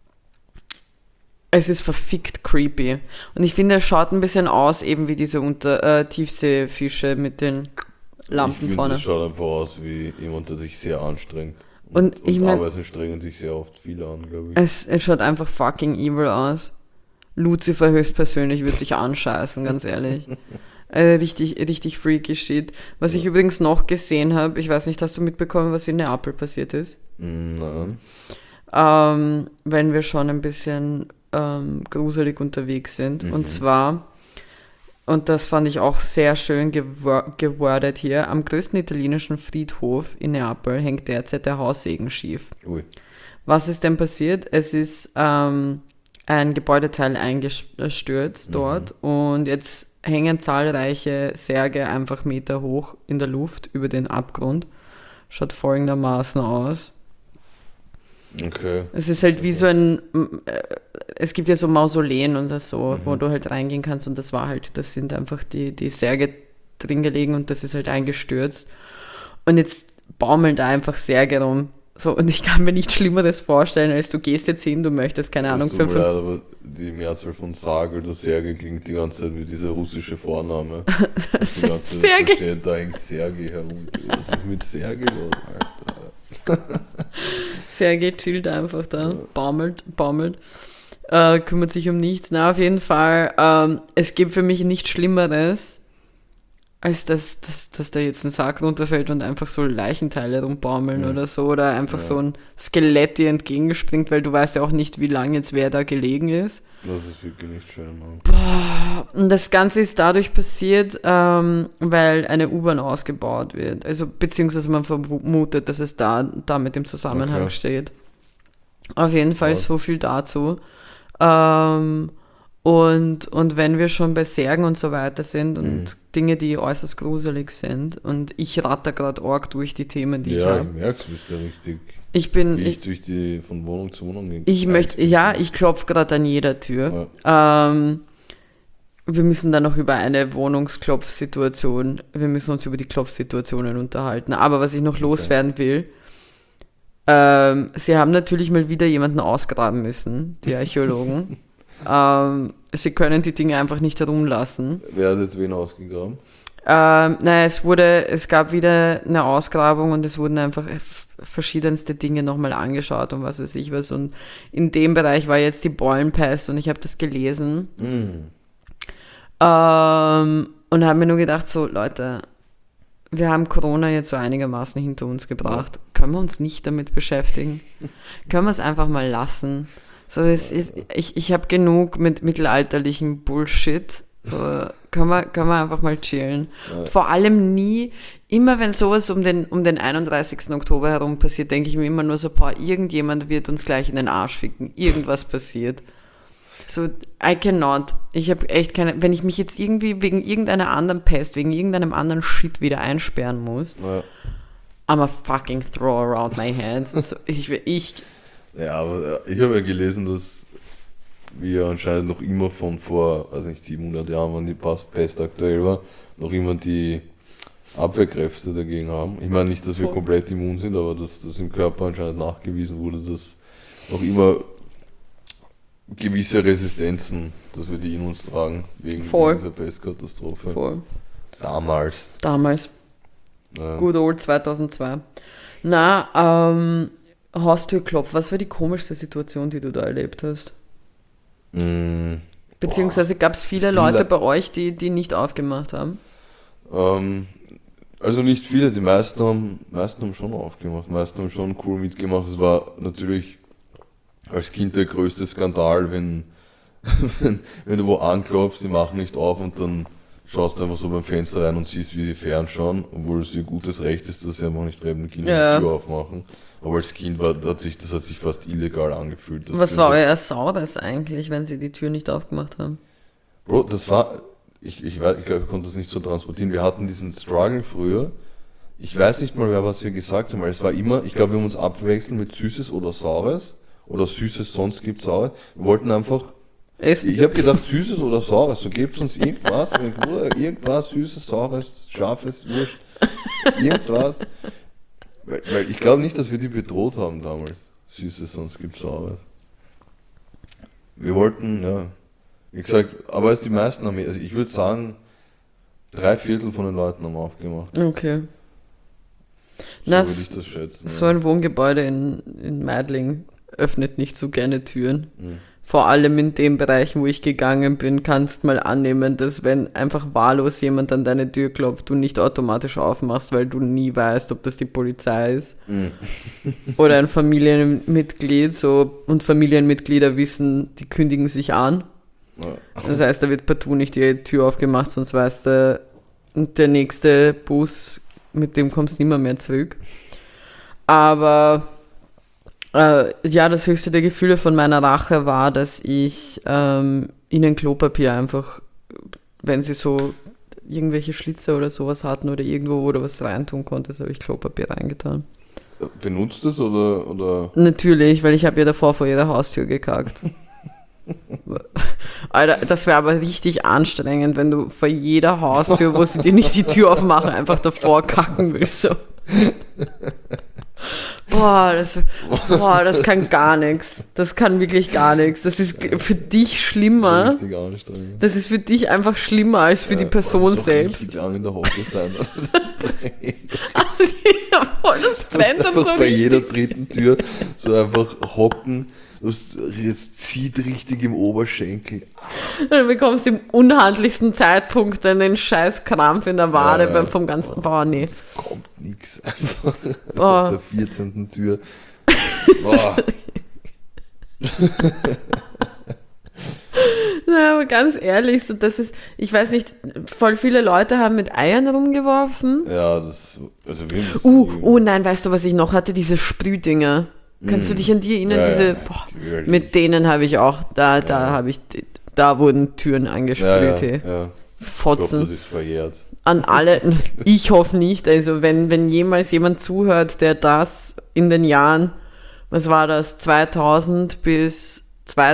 es ist verfickt creepy. Und ich finde, es schaut ein bisschen aus, eben wie diese Tiefseefische mit den Lampen Ich finde, vorne. das schaut einfach aus wie jemand, der sich sehr anstrengt. Und ich mein- Ameisen strengen sich sehr oft viele an, glaube ich. Es schaut einfach fucking evil aus. Lucifer höchstpersönlich wird sich anscheißen, ganz ehrlich. Richtig, richtig freaky shit. Was ich übrigens noch gesehen habe, ich weiß nicht, hast du mitbekommen, was in Neapel passiert ist? Nein. Wenn wir schon ein bisschen gruselig unterwegs sind. Und zwar, und das fand ich auch sehr schön gewordet hier, am größten italienischen Friedhof in Neapel hängt derzeit der Haussegen schief. Ui. Was ist denn passiert? Es ist ein Gebäudeteil eingestürzt dort und jetzt hängen zahlreiche Särge einfach Meter hoch in der Luft über den Abgrund. Schaut folgendermaßen aus. Okay. Es ist halt wie so es gibt ja so Mausoleen oder so, wo du halt reingehen kannst und das sind einfach die Särge drin gelegen und das ist halt eingestürzt. Und jetzt baumeln da einfach Särge rum. So, und ich kann mir nichts Schlimmeres vorstellen, als du gehst jetzt hin, du möchtest, keine Ahnung, Es tut mir leid, aber die Mehrzahl von Sage oder Sergei klingt die ganze Zeit wie dieser russische Vorname. Die ganze Zeit Sergei. steht da hängt Sergei herum. Was ist mit Sergei los, Alter? Sergei chillt einfach da, baumelt, kümmert sich um nichts. Na, auf jeden Fall, es gibt für mich nichts Schlimmeres, als dass da jetzt ein Sarg runterfällt und einfach so Leichenteile rumbaumeln oder so, oder einfach so ein Skelett dir entgegenspringt, weil du weißt ja auch nicht, wie lange jetzt wer da gelegen ist. Das ist wirklich nicht schön. Ne? Und das Ganze ist dadurch passiert, weil eine U-Bahn ausgebaut wird. Also beziehungsweise man vermutet, dass es da mit dem Zusammenhang steht. Auf jeden Fall so viel dazu. Und wenn wir schon bei Särgen und so weiter sind und Dinge, die äußerst gruselig sind, und ich ratter gerade arg durch die Themen, die ich habe. Ja, ich merke, du bist ja richtig. Ich durch die von Wohnung zu Wohnung ging. Ich klopfe gerade an jeder Tür. Ja. Wir müssen dann noch über eine Wohnungsklopfsituation, wir müssen uns über die Klopfsituationen unterhalten. Aber was ich noch loswerden will, sie haben natürlich mal wieder jemanden ausgraben müssen, die Archäologen. Sie können die Dinge einfach nicht herumlassen. Wer hat jetzt wen ausgegraben? Es gab wieder eine Ausgrabung und es wurden einfach verschiedenste Dinge nochmal angeschaut und was weiß ich was. Und in dem Bereich war jetzt die Beulenpest und ich habe das gelesen. Und habe mir nur gedacht, so Leute, wir haben Corona jetzt so einigermaßen hinter uns gebracht. Können wir uns nicht damit beschäftigen? Können wir es einfach mal lassen? So, ich habe genug mit mittelalterlichen Bullshit. So, können wir einfach mal chillen. Ja. Vor allem immer wenn sowas um den 31. Oktober herum passiert, denke ich mir immer nur so, irgendjemand wird uns gleich in den Arsch ficken. Irgendwas passiert. So, I cannot. Ich habe echt keine, wenn ich mich jetzt irgendwie wegen irgendeiner anderen Pest, wegen irgendeinem anderen Shit wieder einsperren muss, I'm a fucking throw around my hands. So, Ja, aber ich habe ja gelesen, dass wir anscheinend noch immer von vor, 700 Jahren, wann die Pest aktuell war, noch immer die Abwehrkräfte dagegen haben. Ich meine nicht, dass wir komplett immun sind, aber dass das im Körper anscheinend nachgewiesen wurde, dass noch immer gewisse Resistenzen, dass wir die in uns tragen, wegen dieser Pestkatastrophe. Voll. Damals. Good old 2002. Haustürklopf, was war die komischste Situation, die du da erlebt hast? Beziehungsweise gab es viele Leute bei euch, die nicht aufgemacht haben? Also nicht viele, die meisten haben schon aufgemacht, die meisten haben schon cool mitgemacht. Es war natürlich als Kind der größte Skandal, wenn du wo anklopfst, die machen nicht auf und dann schaust du einfach so beim Fenster rein und siehst, wie die fernschauen, obwohl es ihr gutes Recht ist, dass sie einfach nicht fremden Kindern die Tür aufmachen. Aber als Kind das hat sich fast illegal angefühlt. Was war euer Saures eigentlich, wenn sie die Tür nicht aufgemacht haben? Bro, das war, ich glaube, ich konnte das nicht so transportieren. Wir hatten diesen Struggle früher. Ich weiß nicht mal mehr, was wir gesagt haben, weil es war immer, ich glaube, wir haben uns abwechseln mit Süßes oder Saures. Oder Süßes, sonst gibt's Saures. Wir wollten einfach essen. Ich habe gedacht, Süßes oder Saures, so gebt uns irgendwas. Irgendwas, Süßes, Saures, Scharfes, Wurscht. Irgendwas. Weil ich glaube nicht, dass wir die bedroht haben damals. Süßes, sonst gibt's Saures. Wir wollten, wie gesagt, aber als die meisten haben, also ich würde sagen, 3/4 von den Leuten haben aufgemacht. Okay. So würde ich das schätzen. So ein Wohngebäude in Meidling öffnet nicht so gerne Türen. Vor allem in den Bereichen, wo ich gegangen bin, kannst mal annehmen, dass wenn einfach wahllos jemand an deine Tür klopft, du nicht automatisch aufmachst, weil du nie weißt, ob das die Polizei ist. Oder ein Familienmitglied. Und Familienmitglieder wissen, die kündigen sich an. Das heißt, da wird partout nicht die Tür aufgemacht, sonst weißt du, der nächste Bus, mit dem kommst du nimmer mehr zurück. Aber das höchste der Gefühle von meiner Rache war, dass ich ihnen Klopapier einfach, wenn sie so irgendwelche Schlitze oder sowas hatten oder irgendwo, wo du was reintun konntest, habe ich Klopapier reingetan. Benutzt es oder? Natürlich, weil ich habe ja davor vor ihrer Haustür gekackt. Alter, das wäre aber richtig anstrengend, wenn du vor jeder Haustür, wo sie dir nicht die Tür aufmachen, einfach davor kacken willst. So. Das kann gar nichts. Das kann wirklich gar nichts. Das ist für dich schlimmer. Richtig anstrengend. Das ist für dich einfach schlimmer als für die Person selbst. Richtig lang in der Hocke sein. Also, ja, voll, das brennt dann so Bei richtig. jeder dritten Tür so einfach hocken. Es zieht richtig im Oberschenkel. Du bekommst im unhandlichsten Zeitpunkt den scheiß Krampf in der Wade vom ganzen... Boah, nee. Es kommt nichts einfach. Oh. Auf der 14. Tür. Boah. Na, aber ganz ehrlich, so das ist... Ich weiß nicht, voll viele Leute haben mit Eiern rumgeworfen. Ja, also wir Nein, weißt du, was ich noch hatte? Diese Sprühdinger. Kannst du dich an die erinnern? Ja, mit denen habe ich auch... Da wurden Türen angesprüht. Hey. Ja. Fotzen. Ich glaube, das ist verjährt. An alle, ich hoffe nicht, also wenn jemals jemand zuhört, der das in den Jahren, was war das, 2000 bis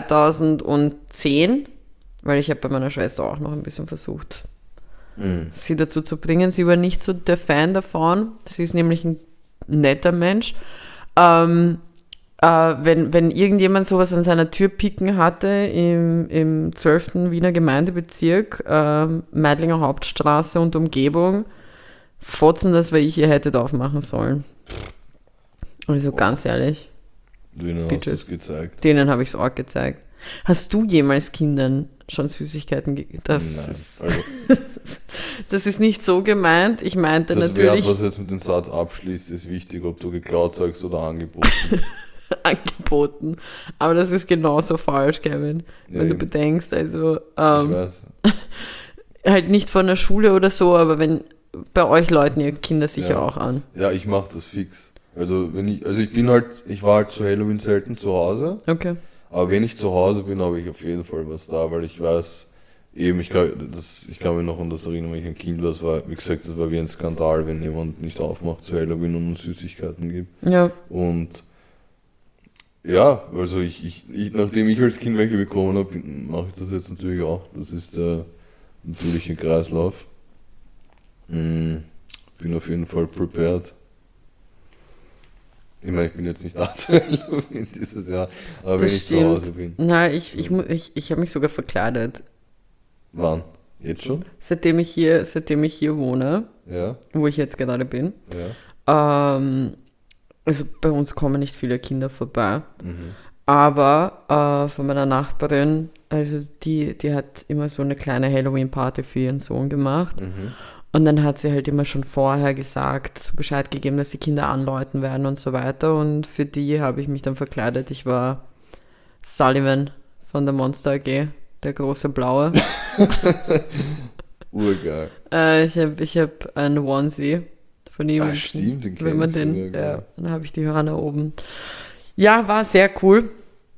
2010, weil ich habe bei meiner Schwester auch noch ein bisschen versucht, sie dazu zu bringen, sie war nicht so der Fan davon, sie ist nämlich ein netter Mensch, wenn irgendjemand sowas an seiner Tür picken hatte im 12. Wiener Gemeindebezirk, Meidlinger Hauptstraße und Umgebung, fotzen das, weil ich ihr hätte aufmachen sollen. Also ganz ehrlich. Denen hast du es gezeigt. Denen habe ich es auch gezeigt. Hast du jemals Kindern schon Süßigkeiten gegeben? Nein, also das ist nicht so gemeint. Ich meinte das natürlich... Wert, was jetzt mit dem Satz abschließt, ist wichtig, ob du geklaut sagst oder angeboten. angeboten. Aber das ist genauso falsch, Kevin, wenn du bedenkst. Also, Ich weiß. halt nicht von der Schule oder so, aber wenn bei euch läuten ihr Kinder sicher auch an. Ja, ich mache das fix. Also ich war halt zu Halloween selten zu Hause. Okay. Aber wenn ich zu Hause bin, habe ich auf jeden Fall was da, weil ich weiß, eben, ich kann mich noch an das erinnern, wenn ich ein Kind war, das war, wie gesagt, das war wie ein Skandal, wenn jemand nicht aufmacht zu Halloween und uns Süßigkeiten gibt. Ja. Und ja, also nachdem ich als Kind welche bekommen habe, mache ich das jetzt natürlich auch. Das ist der natürliche Kreislauf. Bin auf jeden Fall prepared. Ich meine, ich bin jetzt nicht da zu Halloween dieses Jahr, aber wenn ich zu Hause bin. Nein, ich habe mich sogar verkleidet. Wann? Jetzt schon? Seitdem ich hier wohne, Ja. wo ich jetzt gerade bin. Ja. Also bei uns kommen nicht viele Kinder vorbei. Aber von meiner Nachbarin, also die hat immer so eine kleine Halloween-Party für ihren Sohn gemacht. Und dann hat sie halt immer schon vorher gesagt, so Bescheid gegeben, dass die Kinder anläuten werden und so weiter. Und für die habe ich mich dann verkleidet. Ich war Sullivan von der Monster AG, der große Blaue. Urgeil. Ich hab einen Onesie von ihm. Stimmt, den wenn man kenn ich den, sogar, ja, dann habe ich die Hörner oben. Ja, war sehr cool.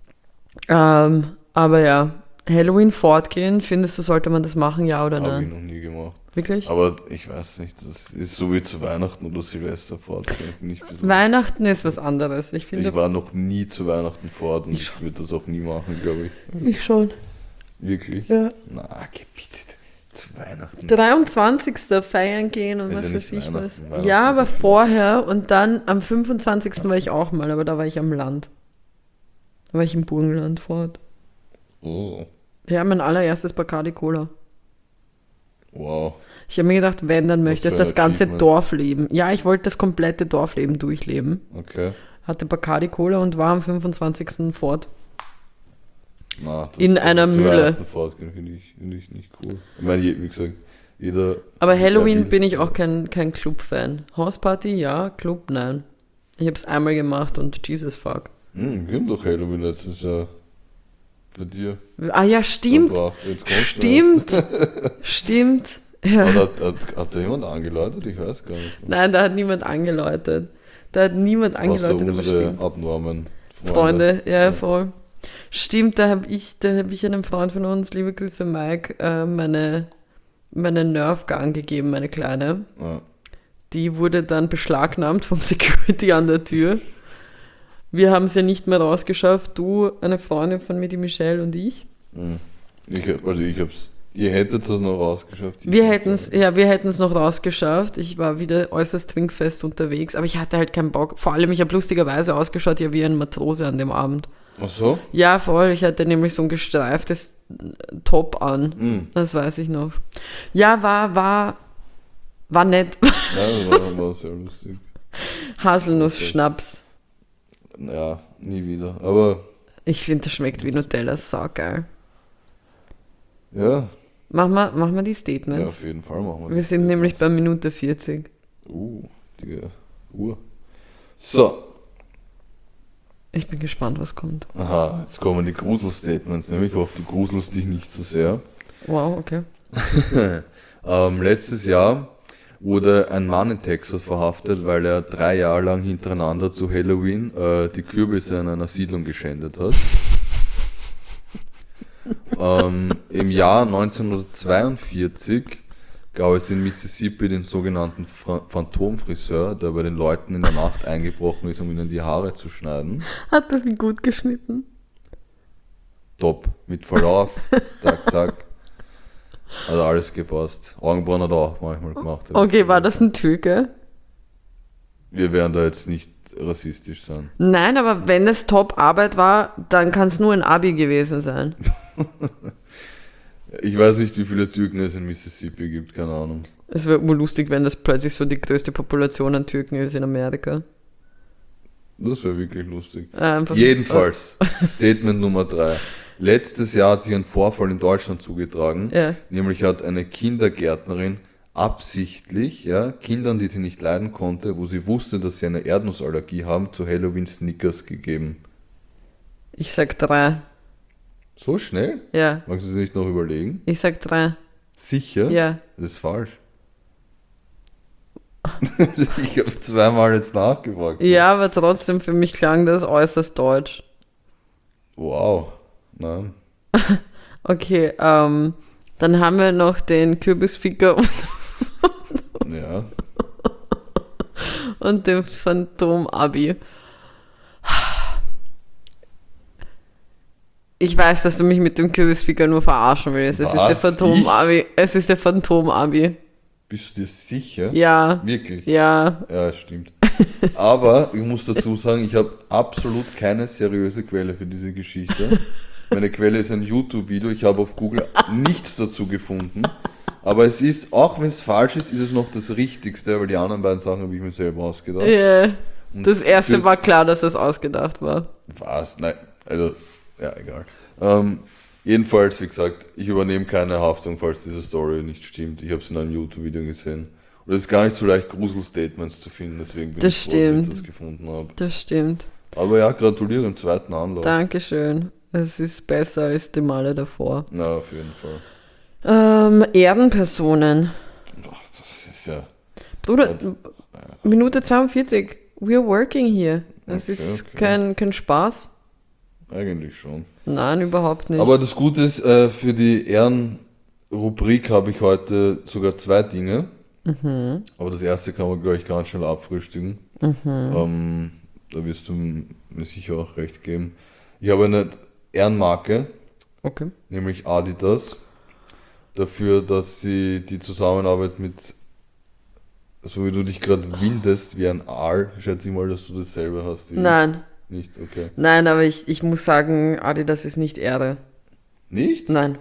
Aber ja, Halloween fortgehen, findest du, sollte man das machen, ja oder Habe ich nein? noch nie gemacht. Wirklich? Aber ich weiß nicht, das ist so wie zu Weihnachten oder Silvester fortgehen. Weihnachten ist was anderes. Ich finde, Ich war noch nie zu Weihnachten fort und ich würde das auch nie machen, glaube ich. ich schon. Wirklich? Ja. Na, okay, bitte. Zu Weihnachten. 23. feiern gehen und Ist was ja weiß nicht ich was. Weihnachten, Ja, aber ist ja vorher und dann am 25. war ich auch mal, aber da war ich am Land. Da war ich im Burgenland fort. Oh, Ja, mein allererstes Bacardi Cola. wow. Ich habe mir gedacht, wenn, dann möchte ich für das ein ganze Achievement? Dorfleben. Ja, ich wollte das komplette Dorfleben durchleben. Okay. Hatte Bacardi Cola und war am 25. fort. Na, In einer zu Mühle. Weihnachten fortgehen finde ich nicht cool. Ich meine, wie gesagt, jeder... Aber Halloween jeder bin ich auch kein Club-Fan. Hausparty, ja, Club, nein. Ich habe es einmal gemacht und Jesus fuck. Wir haben doch Halloween letztes Jahr bei dir. Ah ja, stimmt. verbracht. Jetzt kommst du Stimmt. Stimmt. Ja. erst. Hat da jemand angeläutet? Ich weiß gar nicht. Nein, da hat niemand angeläutet. Außer aber unsere stimmt. abnormen Freunde, ja, voll. Stimmt, da hab ich einem Freund von uns, liebe Grüße Mike, meine Nerf-Gun gegeben, meine Kleine. Ja. Die wurde dann beschlagnahmt vom Security an der Tür. Wir haben es ja nicht mehr rausgeschafft, du, eine Freundin von mir, die Michelle und ich. Ich Ihr hättet es noch rausgeschafft. Wir hätten es noch rausgeschafft. Ich war wieder äußerst trinkfest unterwegs, aber ich hatte halt keinen Bock. Vor allem, ich habe lustigerweise ausgeschaut, ja wie ein Matrose an dem Abend. Ach so? Ja, voll. Ich hatte nämlich so ein gestreiftes Top an. Das weiß ich noch. Ja, war nett. Ja, war sehr lustig. Haselnuss-Schnaps. Ja, nie wieder. Aber Ich finde, das schmeckt wie Nutella. Saugeil. ja, Mach mal die ja, Statements. auf jeden Fall machen wir Wir sind nämlich bei Minute 40. Die Uhr. So, Ich bin gespannt, was kommt. aha, jetzt kommen die Gruselstatements. Ich hoffe, du gruselst dich nicht so sehr. Wow, okay. Letztes Jahr wurde ein Mann in Texas verhaftet, weil er 3 Jahre lang hintereinander zu Halloween die Kürbisse in einer Siedlung geschändet hat. Im Jahr 1942 gab es in Mississippi den sogenannten Phantomfriseur, der bei den Leuten in der Nacht eingebrochen ist, um ihnen die Haare zu schneiden. Hat das gut geschnitten? Top, mit Verlauf, zack. Also alles gepasst. Augenbrauen hat er auch manchmal gemacht. Okay, war das ein Türke? Wir werden da jetzt nicht rassistisch sein. Nein, aber wenn es Top-Arbeit war, dann kann es nur ein Abi gewesen sein. Ich weiß nicht, wie viele Türken es in Mississippi gibt, keine Ahnung. Es wäre wohl lustig, wenn das plötzlich so die größte Population an Türken ist in Amerika. Das wäre wirklich lustig. Einfach, Jedenfalls, Statement Nummer 3. Letztes Jahr hat sich ein Vorfall in Deutschland zugetragen. Ja. Nämlich hat eine Kindergärtnerin absichtlich, Kindern, die sie nicht leiden konnte, wo sie wusste, dass sie eine Erdnussallergie haben, zu Halloween Snickers gegeben. Ich sag 3. So schnell? Ja. Magst du sie nicht noch überlegen? Ich sag 3. Sicher? Ja. Das ist falsch. Ich habe zweimal jetzt nachgefragt. Ja, aber trotzdem, für mich klang das äußerst deutsch. Wow. Nein. Okay, dann haben wir noch den Kürbisficker Ja. und den Phantom-Abi. Ich weiß, dass du mich mit dem Kürbisficker nur verarschen willst. Es ist der Was? Phantom-Abi. Es ist der Phantom-Abi. Bist du dir sicher? Ja. Wirklich? Ja. Ja, stimmt. Aber ich muss dazu sagen, ich habe absolut keine seriöse Quelle für diese Geschichte. Meine Quelle ist ein YouTube-Video. Ich habe auf Google nichts dazu gefunden. Aber es ist, auch wenn es falsch ist, ist es noch das Richtigste, weil die anderen beiden Sachen habe ich mir selber ausgedacht. Yeah. Und Das erste war klar, dass das ausgedacht war. Was? Nein, also, ja, egal. Jedenfalls, wie gesagt, ich übernehme keine Haftung, falls diese Story nicht stimmt. Ich habe es in einem YouTube-Video gesehen. Und es ist gar nicht so leicht, Gruselstatements zu finden, deswegen bin ich froh, dass ich das gefunden habe. Das stimmt. Aber ja, gratuliere im zweiten Anlauf. Dankeschön. Es ist besser als die Male davor. Ja, auf jeden Fall. Erdenpersonen. Das ist ja... Bruder, Minute 42. We're working here. Es Okay, ist okay. kein Spaß. Eigentlich schon. Nein, überhaupt nicht. Aber das Gute ist, für die Ehrenrubrik habe ich heute sogar 2 Dinge. Aber das erste kann man, glaube ich, ganz schnell abfrühstücken. Da wirst du mir sicher auch recht geben. Ich habe eine Ehrenmarke, Okay. nämlich Adidas, dafür, dass sie die Zusammenarbeit mit, so wie du dich gerade windest, wie ein Aal, schätze ich mal, dass du dasselbe hast. Wie Nein. ich. Nicht? Okay. Nein, aber ich muss sagen, Adidas ist nicht Ehre. Nicht? Nein,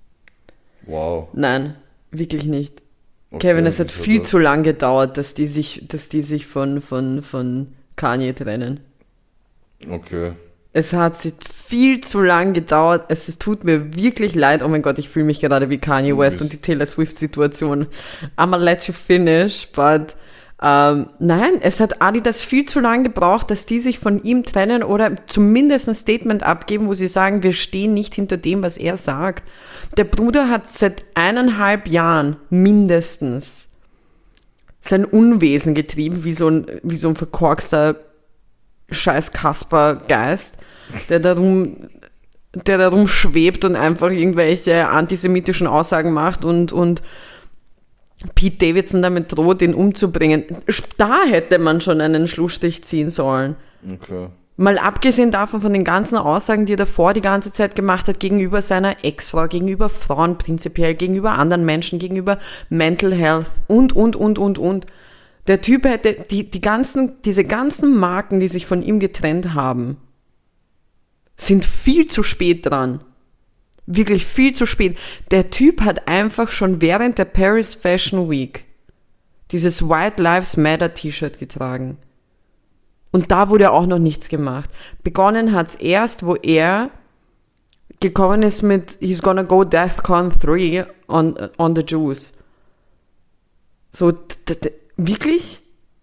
Wow. nein, wirklich nicht. Okay, Kevin, es hat wieso viel das? zu lang gedauert, dass die sich von Kanye trennen. Okay. Es hat viel zu lang gedauert. Es tut mir wirklich leid. Oh mein Gott, ich fühle mich gerade wie Kanye West und die Taylor Swift-Situation. I'ma let you finish, but nein, es hat Adidas viel zu lang gebraucht, dass die sich von ihm trennen oder zumindest ein Statement abgeben, wo sie sagen, wir stehen nicht hinter dem, was er sagt. Der Bruder hat seit 1,5 Jahren mindestens sein Unwesen getrieben, wie so ein verkorkster scheiß Kasper-Geist, der darum schwebt und einfach irgendwelche antisemitischen Aussagen macht und Pete Davidson damit droht, ihn umzubringen. Da hätte man schon einen Schlussstrich ziehen sollen. Okay. Mal abgesehen davon von den ganzen Aussagen, die er davor die ganze Zeit gemacht hat, gegenüber seiner Ex-Frau, gegenüber Frauen prinzipiell, gegenüber anderen Menschen, gegenüber Mental Health und. Der Typ hätte diese ganzen Marken, die sich von ihm getrennt haben, sind viel zu spät dran. Wirklich viel zu spät. Der Typ hat einfach schon während der Paris Fashion Week dieses White Lives Matter T-Shirt getragen. Und da wurde auch noch nichts gemacht. Begonnen hat's erst, wo er gekommen ist mit He's gonna go DEFCON 3 on the Jews. So, wirklich?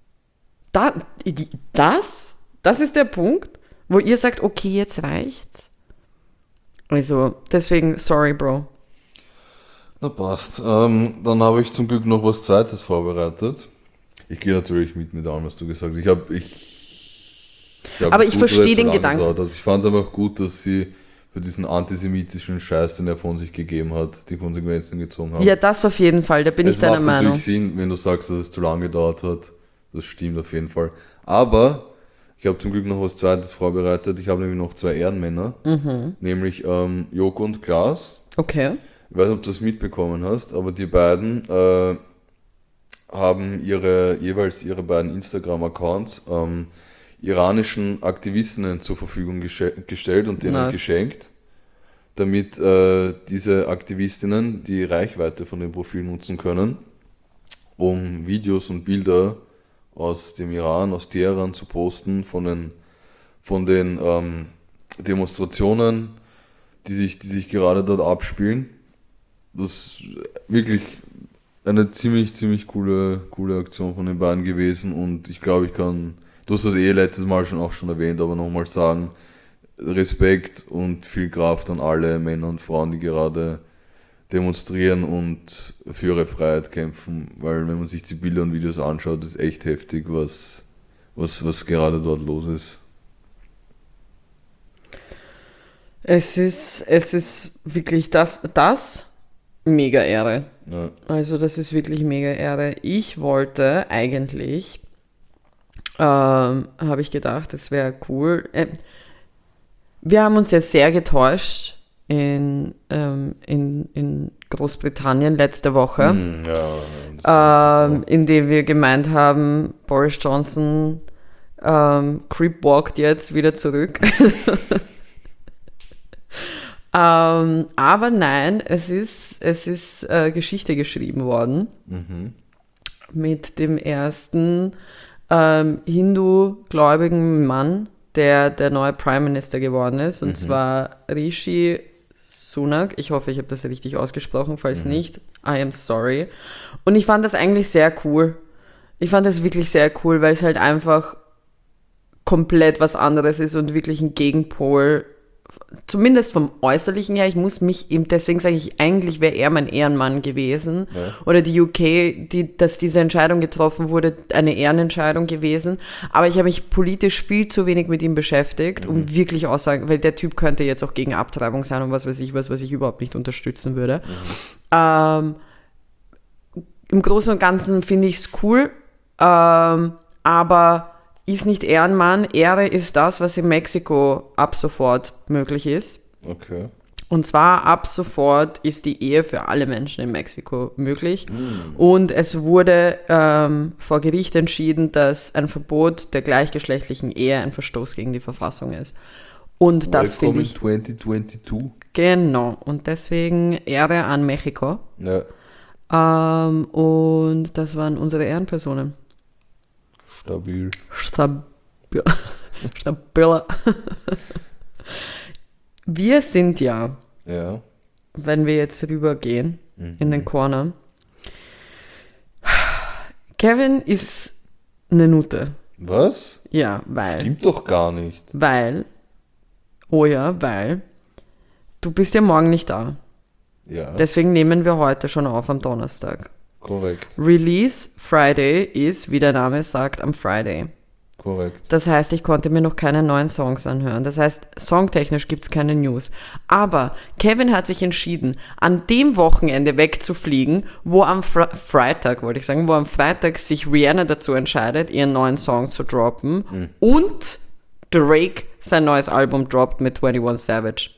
Das ist der Punkt, wo ihr sagt, okay, jetzt reicht's? Also, deswegen, sorry, Bro. Na passt. Dann habe ich zum Glück noch was Zweites vorbereitet. Ich gehe natürlich mit allem, was du gesagt hast. Aber ich verstehe den Gedanken. Also ich fand es einfach gut, dass sie für diesen antisemitischen Scheiß, den er von sich gegeben hat, die Konsequenzen gezogen haben. Ja, das auf jeden Fall, da bin ich deiner Meinung. Es macht natürlich Sinn, wenn du sagst, dass es zu lange gedauert hat. Das stimmt auf jeden Fall. Aber ich habe zum Glück noch was Zweites vorbereitet. Ich habe nämlich noch 2 Ehrenmänner, nämlich Joko und Klaas. Okay. Ich weiß nicht, ob du das mitbekommen hast, aber die beiden haben jeweils ihre beiden Instagram-Accounts iranischen Aktivistinnen zur Verfügung gestellt und denen geschenkt, damit diese Aktivistinnen die Reichweite von dem Profil nutzen können, um Videos und Bilder aus dem Iran, aus Teheran zu posten von den Demonstrationen, die sich gerade dort abspielen. Das ist wirklich eine ziemlich coole Aktion von den beiden gewesen und ich glaube, du hast das letztes Mal schon erwähnt, aber nochmal sagen, Respekt und viel Kraft an alle Männer und Frauen, die gerade demonstrieren und für ihre Freiheit kämpfen, weil wenn man sich die Bilder und Videos anschaut, ist echt heftig, was gerade dort los ist. Es ist wirklich das mega Ehre. Ja. Also das ist wirklich mega Ehre. Ich wollte eigentlich, habe ich gedacht, das wäre cool. Wir haben uns ja sehr getäuscht in Großbritannien letzte Woche, indem wir gemeint haben, Boris Johnson creepwalkt jetzt wieder zurück. Aber nein, es ist Geschichte geschrieben worden mit dem ersten Hindu-gläubigen Mann, der neue Prime Minister geworden ist, und zwar Rishi Sunak. Ich hoffe, ich habe das richtig ausgesprochen, falls nicht, I am sorry. Und ich fand das eigentlich sehr cool. Ich fand das wirklich sehr cool, weil es halt einfach komplett was anderes ist und wirklich ein Gegenpol, zumindest vom Äußerlichen her. Ich muss mich eben, deswegen sage ich, eigentlich wäre er mein Ehrenmann gewesen. Ja. Oder die UK, dass diese Entscheidung getroffen wurde, eine Ehrenentscheidung gewesen. Aber ich habe mich politisch viel zu wenig mit ihm beschäftigt, um wirklich Aussagen, weil der Typ könnte jetzt auch gegen Abtreibung sein und was ich überhaupt nicht unterstützen würde. Im Großen und Ganzen finde ich es cool, aber ist nicht Ehrenmann. Ehre ist das, was in Mexiko ab sofort möglich ist. Okay. Und zwar ab sofort ist die Ehe für alle Menschen in Mexiko möglich. Und es wurde vor Gericht entschieden, dass ein Verbot der gleichgeschlechtlichen Ehe ein Verstoß gegen die Verfassung ist. Und das finde ich... 2022. Genau. Und deswegen Ehre an Mexiko. Ja. Und das waren unsere Ehrenpersonen. Stabil. Wir sind ja, wenn wir jetzt rübergehen in den Corner, Kevin ist eine Nutte. Was? Ja, weil... Stimmt doch gar nicht. Weil du bist ja morgen nicht da. Ja. Deswegen nehmen wir heute schon auf am Donnerstag. Korrekt. Release Friday ist, wie der Name sagt, am Friday. Korrekt. Das heißt, ich konnte mir noch keine neuen Songs anhören. Das heißt, songtechnisch gibt es keine News. Aber Kevin hat sich entschieden, an dem Wochenende wegzufliegen, wo am Freitag sich Rihanna dazu entscheidet, ihren neuen Song zu droppen. Und Drake sein neues Album droppt mit 21 Savage.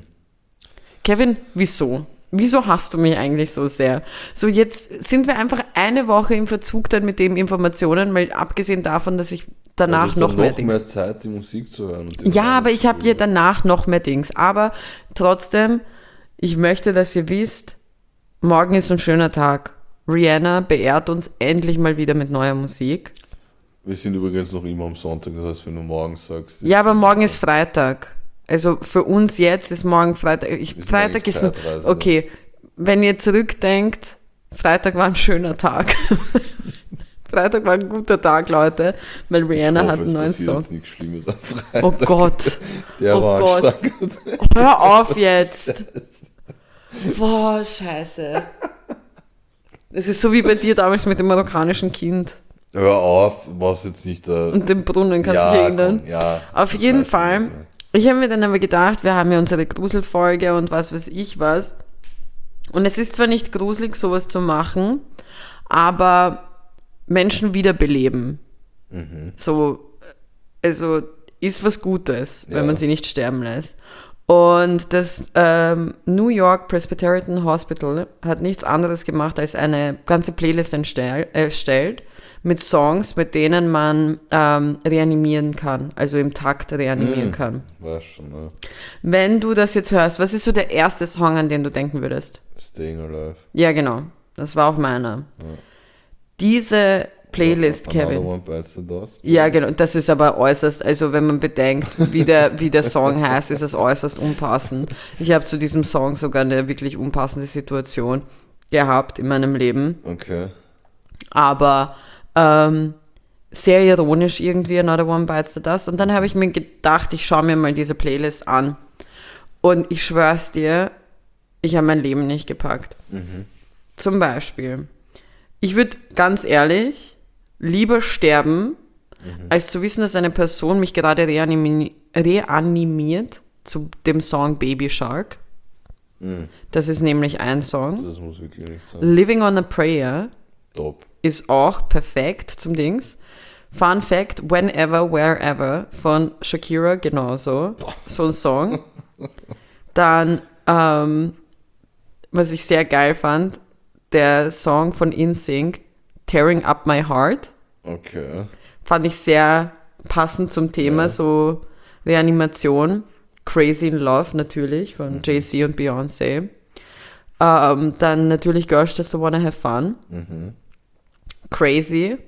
Kevin, wieso? Wieso hasst du mich eigentlich so sehr? So, jetzt sind wir einfach eine Woche im Verzug dann mit den Informationen, weil abgesehen davon, dass ich danach noch mehr Dings... mehr Zeit, die Musik zu hören. Ja, aber ich habe ja danach noch mehr Dings. Aber trotzdem, ich möchte, dass ihr wisst, morgen ist ein schöner Tag. Rihanna beehrt uns endlich mal wieder mit neuer Musik. Wir sind übrigens noch immer am Sonntag, das heißt, wenn du morgen sagst... Ja, aber morgen ist Freitag. Also für uns jetzt ist morgen Freitag. Freitag ist ein, okay, wenn ihr zurückdenkt, Freitag war ein schöner Tag. Freitag war ein guter Tag, Leute, weil Rihanna hat einen neuen Song. Jetzt nichts Schlimmes am Freitag. Oh Gott. Der war Gott. Hör auf jetzt. Boah, scheiße. Es ist so wie bei dir damals mit dem marokkanischen Kind. Hör auf, was jetzt nicht da. Und dem Brunnen, kannst du dich erinnern? Komm, ja. Auf jeden Fall. Ich habe mir dann aber gedacht, wir haben ja unsere Gruselfolge und was weiß ich was. Und es ist zwar nicht gruselig, sowas zu machen, aber Menschen wiederbeleben. So, also ist was Gutes, wenn man sie nicht sterben lässt. Und das New York Presbyterian Hospital hat nichts anderes gemacht, als eine ganze Playlist erstellt mit Songs, mit denen man reanimieren kann, also im Takt reanimieren kann. Weiß schon, ne? Wenn du das jetzt hörst, was ist so der erste Song, an den du denken würdest? Staying Alive. Ja, genau. Das war auch meiner. Ja. Diese Playlist, Kevin. Ja, genau. Das ist aber äußerst, also wenn man bedenkt, wie der Song heißt, ist es äußerst unpassend. Ich habe zu diesem Song sogar eine wirklich unpassende Situation gehabt in meinem Leben. Okay. Aber sehr ironisch irgendwie, Another One Bites the Dust. Und dann habe ich mir gedacht, ich schaue mir mal diese Playlist an. Und ich schwör's dir, ich habe mein Leben nicht gepackt. Zum Beispiel, ich würde ganz ehrlich lieber sterben, als zu wissen, dass eine Person mich gerade reanimiert zu dem Song Baby Shark. Das ist nämlich ein Song. Das muss wirklich nicht sein. Living on a Prayer. Top. Ist auch perfekt zum Dings. Fun Fact, Whenever, Wherever von Shakira, genauso. So ein Song. Dann, was ich sehr geil fand, der Song von NSYNC, Tearing Up My Heart. Okay. Fand ich sehr passend zum Thema, so Reanimation. Crazy in Love natürlich von Jay-Z und Beyoncé. Dann natürlich Girls Just Wanna Have Fun. Crazy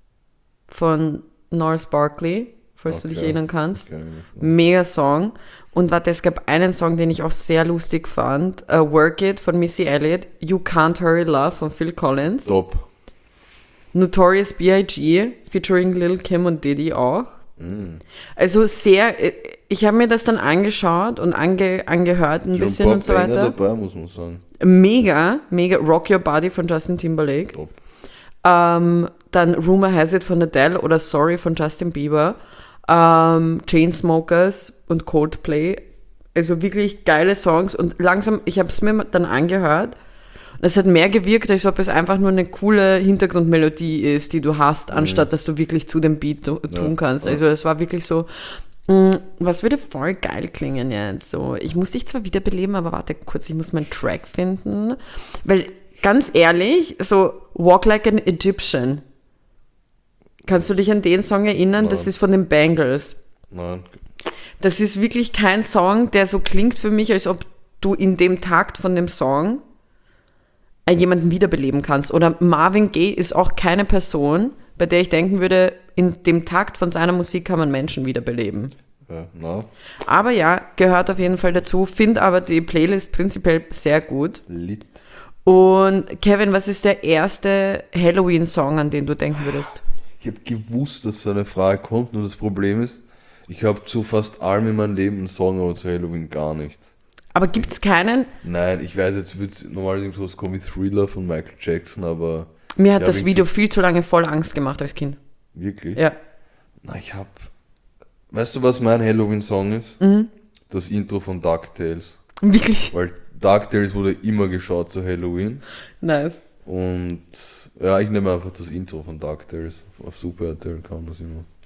von Norris Barkley, falls du dich erinnern kannst. Mega Song. Und warte, es gab einen Song, den ich auch sehr lustig fand. Work It von Missy Elliott. You Can't Hurry Love von Phil Collins. Top. Notorious B.I.G. featuring Lil Kim und Diddy auch. Also sehr, ich habe mir das dann angeschaut und angehört ein bisschen und so weiter. Dabei, muss man sagen. Mega. Rock Your Body von Justin Timberlake. Top. Dann Rumor Has It von Adele oder Sorry von Justin Bieber. Chainsmokers und Coldplay. Also wirklich geile Songs und langsam, ich habe es mir dann angehört und es hat mehr gewirkt, als ob es einfach nur eine coole Hintergrundmelodie ist, die du hast, anstatt dass du wirklich zu dem Beat tun kannst. Also es war wirklich so, was würde voll geil klingen jetzt? So, ich muss dich zwar wiederbeleben, aber warte kurz, ich muss meinen Track finden, weil ganz ehrlich, so Walk Like an Egyptian. Kannst du dich an den Song erinnern? Nein. Das ist von den Bangles. Nein. Das ist wirklich kein Song, der so klingt für mich, als ob du in dem Takt von dem Song jemanden wiederbeleben kannst. Oder Marvin Gaye ist auch keine Person, bei der ich denken würde, in dem Takt von seiner Musik kann man Menschen wiederbeleben. Ja, no. Aber ja, gehört auf jeden Fall dazu. Finde aber die Playlist prinzipiell sehr gut. Lit. Und Kevin, was ist der erste Halloween-Song, an den du denken würdest? Ich habe gewusst, dass so eine Frage kommt, und das Problem ist, ich habe zu fast allem in meinem Leben einen Song, aber zu Halloween gar nicht. Aber gibt es keinen? Nein, ich weiß, jetzt wird normalerweise sowas kommen wie Thriller von Michael Jackson, aber... Mir hat das Video viel zu lange voll Angst gemacht als Kind. Wirklich? Ja. Na, weißt du, was mein Halloween-Song ist? Das Intro von DuckTales. Wirklich? Weil DuckTales wurde immer geschaut zu Halloween. Nice. Und ja, ich nehme einfach das Intro von DuckTales. Auf Super RTL kam das immer.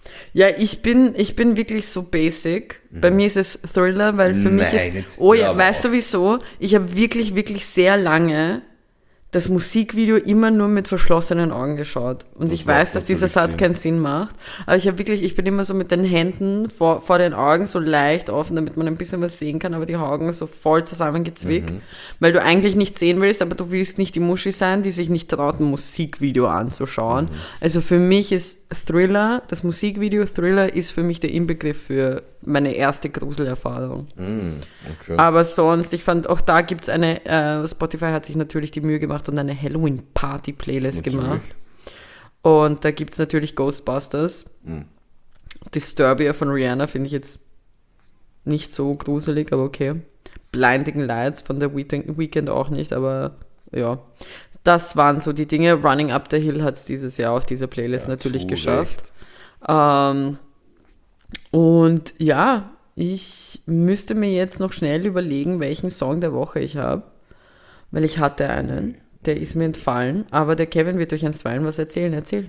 Ja, ich bin wirklich so basic. Bei mir ist es Thriller, weil für mich Nein, ist... jetzt Oh ja, hör aber weißt du auf. wieso? Ich habe wirklich, wirklich sehr lange das Musikvideo immer nur mit verschlossenen Augen geschaut. Und Das ich weiß, macht dass dieser natürlich Satz Sinn. keinen Sinn macht. Aber ich bin immer so mit den Händen vor den Augen so leicht offen, damit man ein bisschen was sehen kann, aber die Augen so voll zusammengezwickt. Weil du eigentlich nicht sehen willst, aber du willst nicht die Muschi sein, die sich nicht traut, ein Musikvideo anzuschauen. Also für mich ist Thriller, das Musikvideo Thriller ist für mich der Inbegriff für meine erste Gruselerfahrung. Okay. Aber sonst, ich fand, auch da gibt es Spotify hat sich natürlich die Mühe gemacht und eine Halloween-Party-Playlist Natürlich. gemacht. Und da gibt es natürlich Ghostbusters. Disturbia von Rihanna finde ich jetzt nicht so gruselig, aber okay. Blinding Lights von der Weeknd auch nicht, aber ja. Das waren so die Dinge. Running Up the Hill hat es dieses Jahr auf dieser Playlist natürlich zu geschafft. Recht. Und ja, ich müsste mir jetzt noch schnell überlegen, welchen Song der Woche ich habe, weil ich hatte einen, der ist mir entfallen, aber der Kevin wird euch einstweilen was erzählen. Erzähl.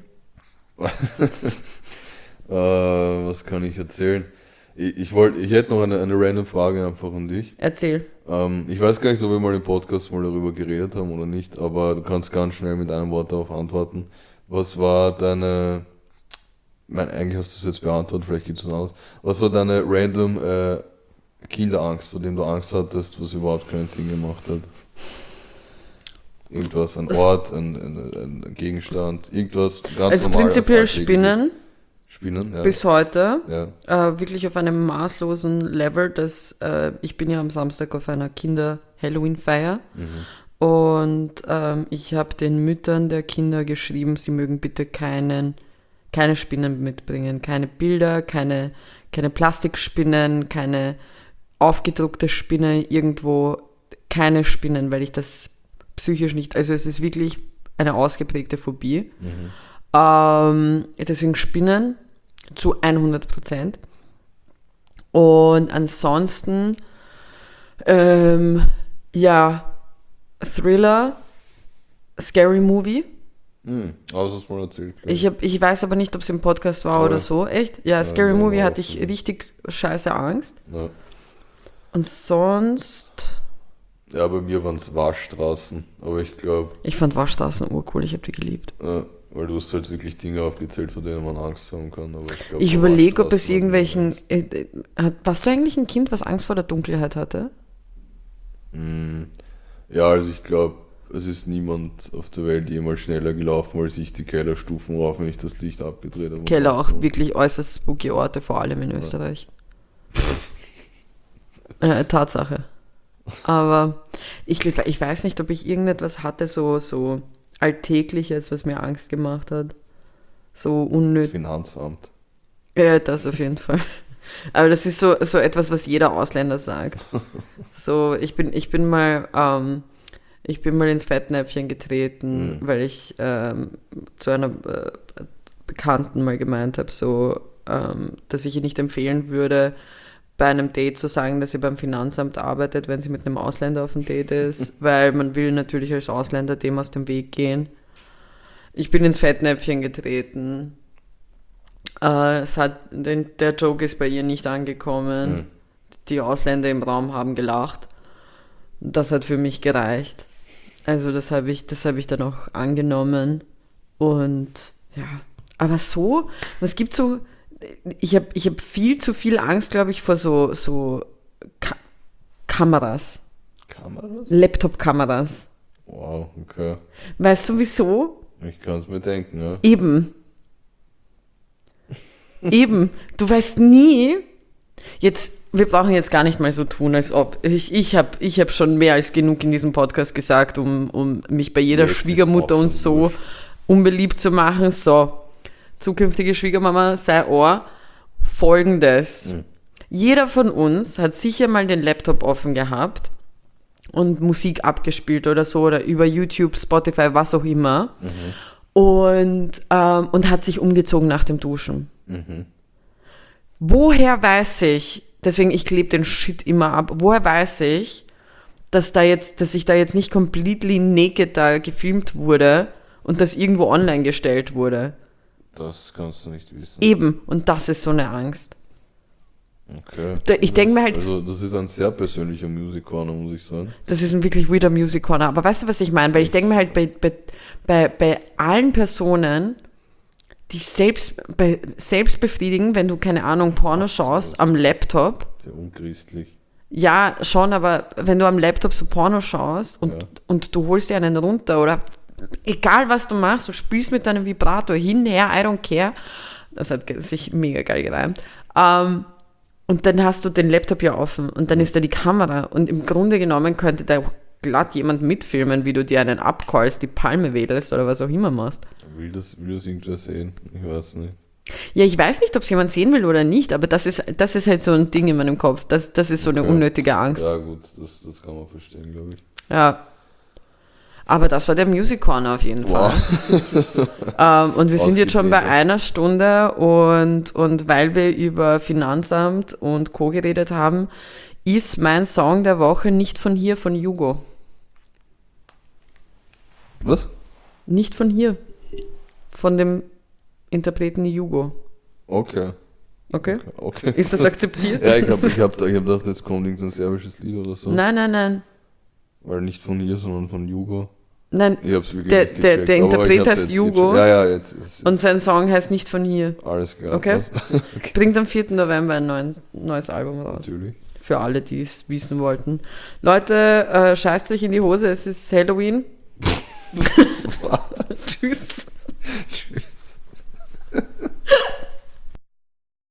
Was kann ich erzählen? Ich hätte noch eine random Frage einfach an dich. Erzähl. Ich weiß gar nicht, ob wir mal im Podcast mal darüber geredet haben oder nicht, aber du kannst ganz schnell mit einem Wort darauf antworten. Was war deine... eigentlich hast du es jetzt beantwortet, vielleicht gibt es was anderes. Was war deine random Kinderangst, vor dem du Angst hattest, was überhaupt keinen Sinn gemacht hat? Irgendwas, ein Ort, ein Gegenstand, irgendwas ganz Also normales. prinzipiell Alltägliches. Spinnen Spinnen, ja. bis heute. Ja. Wirklich auf einem maßlosen Level, dass ich bin ja am Samstag auf einer Kinder-Halloween-Feier und ich habe den Müttern der Kinder geschrieben, sie mögen bitte keine Spinnen mitbringen, keine Bilder, keine Plastikspinnen, keine aufgedruckte Spinne irgendwo, keine Spinnen, weil ich das psychisch nicht, also es ist wirklich eine ausgeprägte Phobie. Deswegen Spinnen zu 100%. Und ansonsten, ja, Thriller, Scary Movie. Also hast du mal erzählt. Klar. Ich weiß aber nicht, ob es im Podcast war Oh oder ja. so. Echt? Ja, Scary ja, Movie ja, hatte ich ja. richtig scheiße Angst. Ja. Und sonst, Ja, bei mir waren es Waschstraßen, aber ich glaube, ich fand Waschstraßen urcool, ich habe die geliebt. weil du hast halt wirklich Dinge aufgezählt, vor denen man Angst haben kann. Aber ich glaube, Ich überlege, ob es Waschstraßen waren irgendwelchen... warst du eigentlich ein Kind, was Angst vor der Dunkelheit hatte? Ja, also ich glaube, es ist niemand auf der Welt jemals schneller gelaufen als ich die Kellerstufen rauf, wenn ich das Licht abgedreht habe. Keller auch wirklich äußerst spooky Orte, vor allem in Österreich. Tatsache. Aber ich weiß nicht, ob ich irgendetwas hatte, so Alltägliches, was mir Angst gemacht hat. So Das unnötig. Finanzamt. Ja, das auf jeden Fall. Aber das ist so etwas, was jeder Ausländer sagt. So, ich bin mal ins Fettnäpfchen getreten, weil ich zu einer Bekannten mal gemeint habe, so, dass ich ihr nicht empfehlen würde, bei einem Date zu sagen, dass sie beim Finanzamt arbeitet, wenn sie mit einem Ausländer auf einem Date ist, weil man will natürlich als Ausländer dem aus dem Weg gehen. Ich bin ins Fettnäpfchen getreten. Der Joke ist bei ihr nicht angekommen. Die Ausländer im Raum haben gelacht. Das hat für mich gereicht. Also das habe ich dann auch angenommen. Und ja, aber so, es gibt so, ich hab viel zu viel Angst, glaube ich, vor so Kameras, Kameras? Laptop-Kameras. Wow, okay. Weißt du wieso? Ich kann es mir denken, ja. Eben, du weißt nie, wir brauchen jetzt gar nicht mal so tun, als ob, ich hab schon mehr als genug in diesem Podcast gesagt, um mich bei jeder Jetzt ist Schwiegermutter auch und schon so wurscht. unbeliebt zu machen. So, zukünftige Schwiegermama, sei Ohr, Folgendes. Jeder von uns hat sicher mal den Laptop offen gehabt und Musik abgespielt oder so, oder über YouTube, Spotify, was auch immer. Und hat sich umgezogen nach dem Duschen. Woher weiß ich, deswegen ich klebe den Shit immer ab, woher weiß ich, dass ich da jetzt nicht completely naked da gefilmt wurde und das irgendwo online gestellt wurde? Das kannst du nicht wissen. Eben, und das ist so eine Angst. Okay. Ich denke mir halt, Also, das ist ein sehr persönlicher Music Corner, muss ich sagen. das ist ein wirklich weirder Music Corner. Aber weißt du, was ich meine? Weil ich denke mir halt bei allen Personen, die selbst befriedigen, wenn du, keine Ahnung, Porno schaust am Laptop. Sehr unchristlich. Ja, schon, aber wenn du am Laptop so Porno schaust Ja. und du holst dir einen runter oder egal was du machst, du spielst mit deinem Vibrator hin, her, I don't care. Das hat sich mega geil gereimt. Und dann hast du den Laptop ja offen und dann ist da die Kamera und im Grunde genommen könnte da auch glatt jemand mitfilmen, wie du dir einen abcallst, die Palme wedelst oder was auch immer machst. Will das irgendwer sehen? Ich weiß nicht. Ja, ich weiß nicht, ob es jemand sehen will oder nicht, aber das ist halt so ein Ding in meinem Kopf. Das ist so eine unnötige Angst. Ja gut, das kann man verstehen, glaube ich. Ja. Aber das war der Music Corner auf jeden Fall. Und wir sind jetzt schon bei einer Stunde und weil wir über Finanzamt und Co. geredet haben, ist mein Song der Woche nicht von hier, von Jugo. Was? Nicht von hier. Von dem Interpreten Jugo. Okay. Okay? Okay. Ist das akzeptiert? Ja, ich hab gedacht, jetzt kommt irgendein serbisches Lied oder so. Nein. Weil nicht von hier, sondern von Jugo. Nein, Ich hab's wirklich der, nicht der, gecheckt, der aber ich Interpret hab's heißt jetzt Jugo gecheckt. Ja, jetzt. und sein Song heißt nicht von hier. Alles klar. Okay. passt. Okay. Bringt am 4. November ein neues Album raus. Natürlich. Für alle, die es wissen wollten. Leute, scheißt euch in die Hose, es ist Halloween. Tschüss.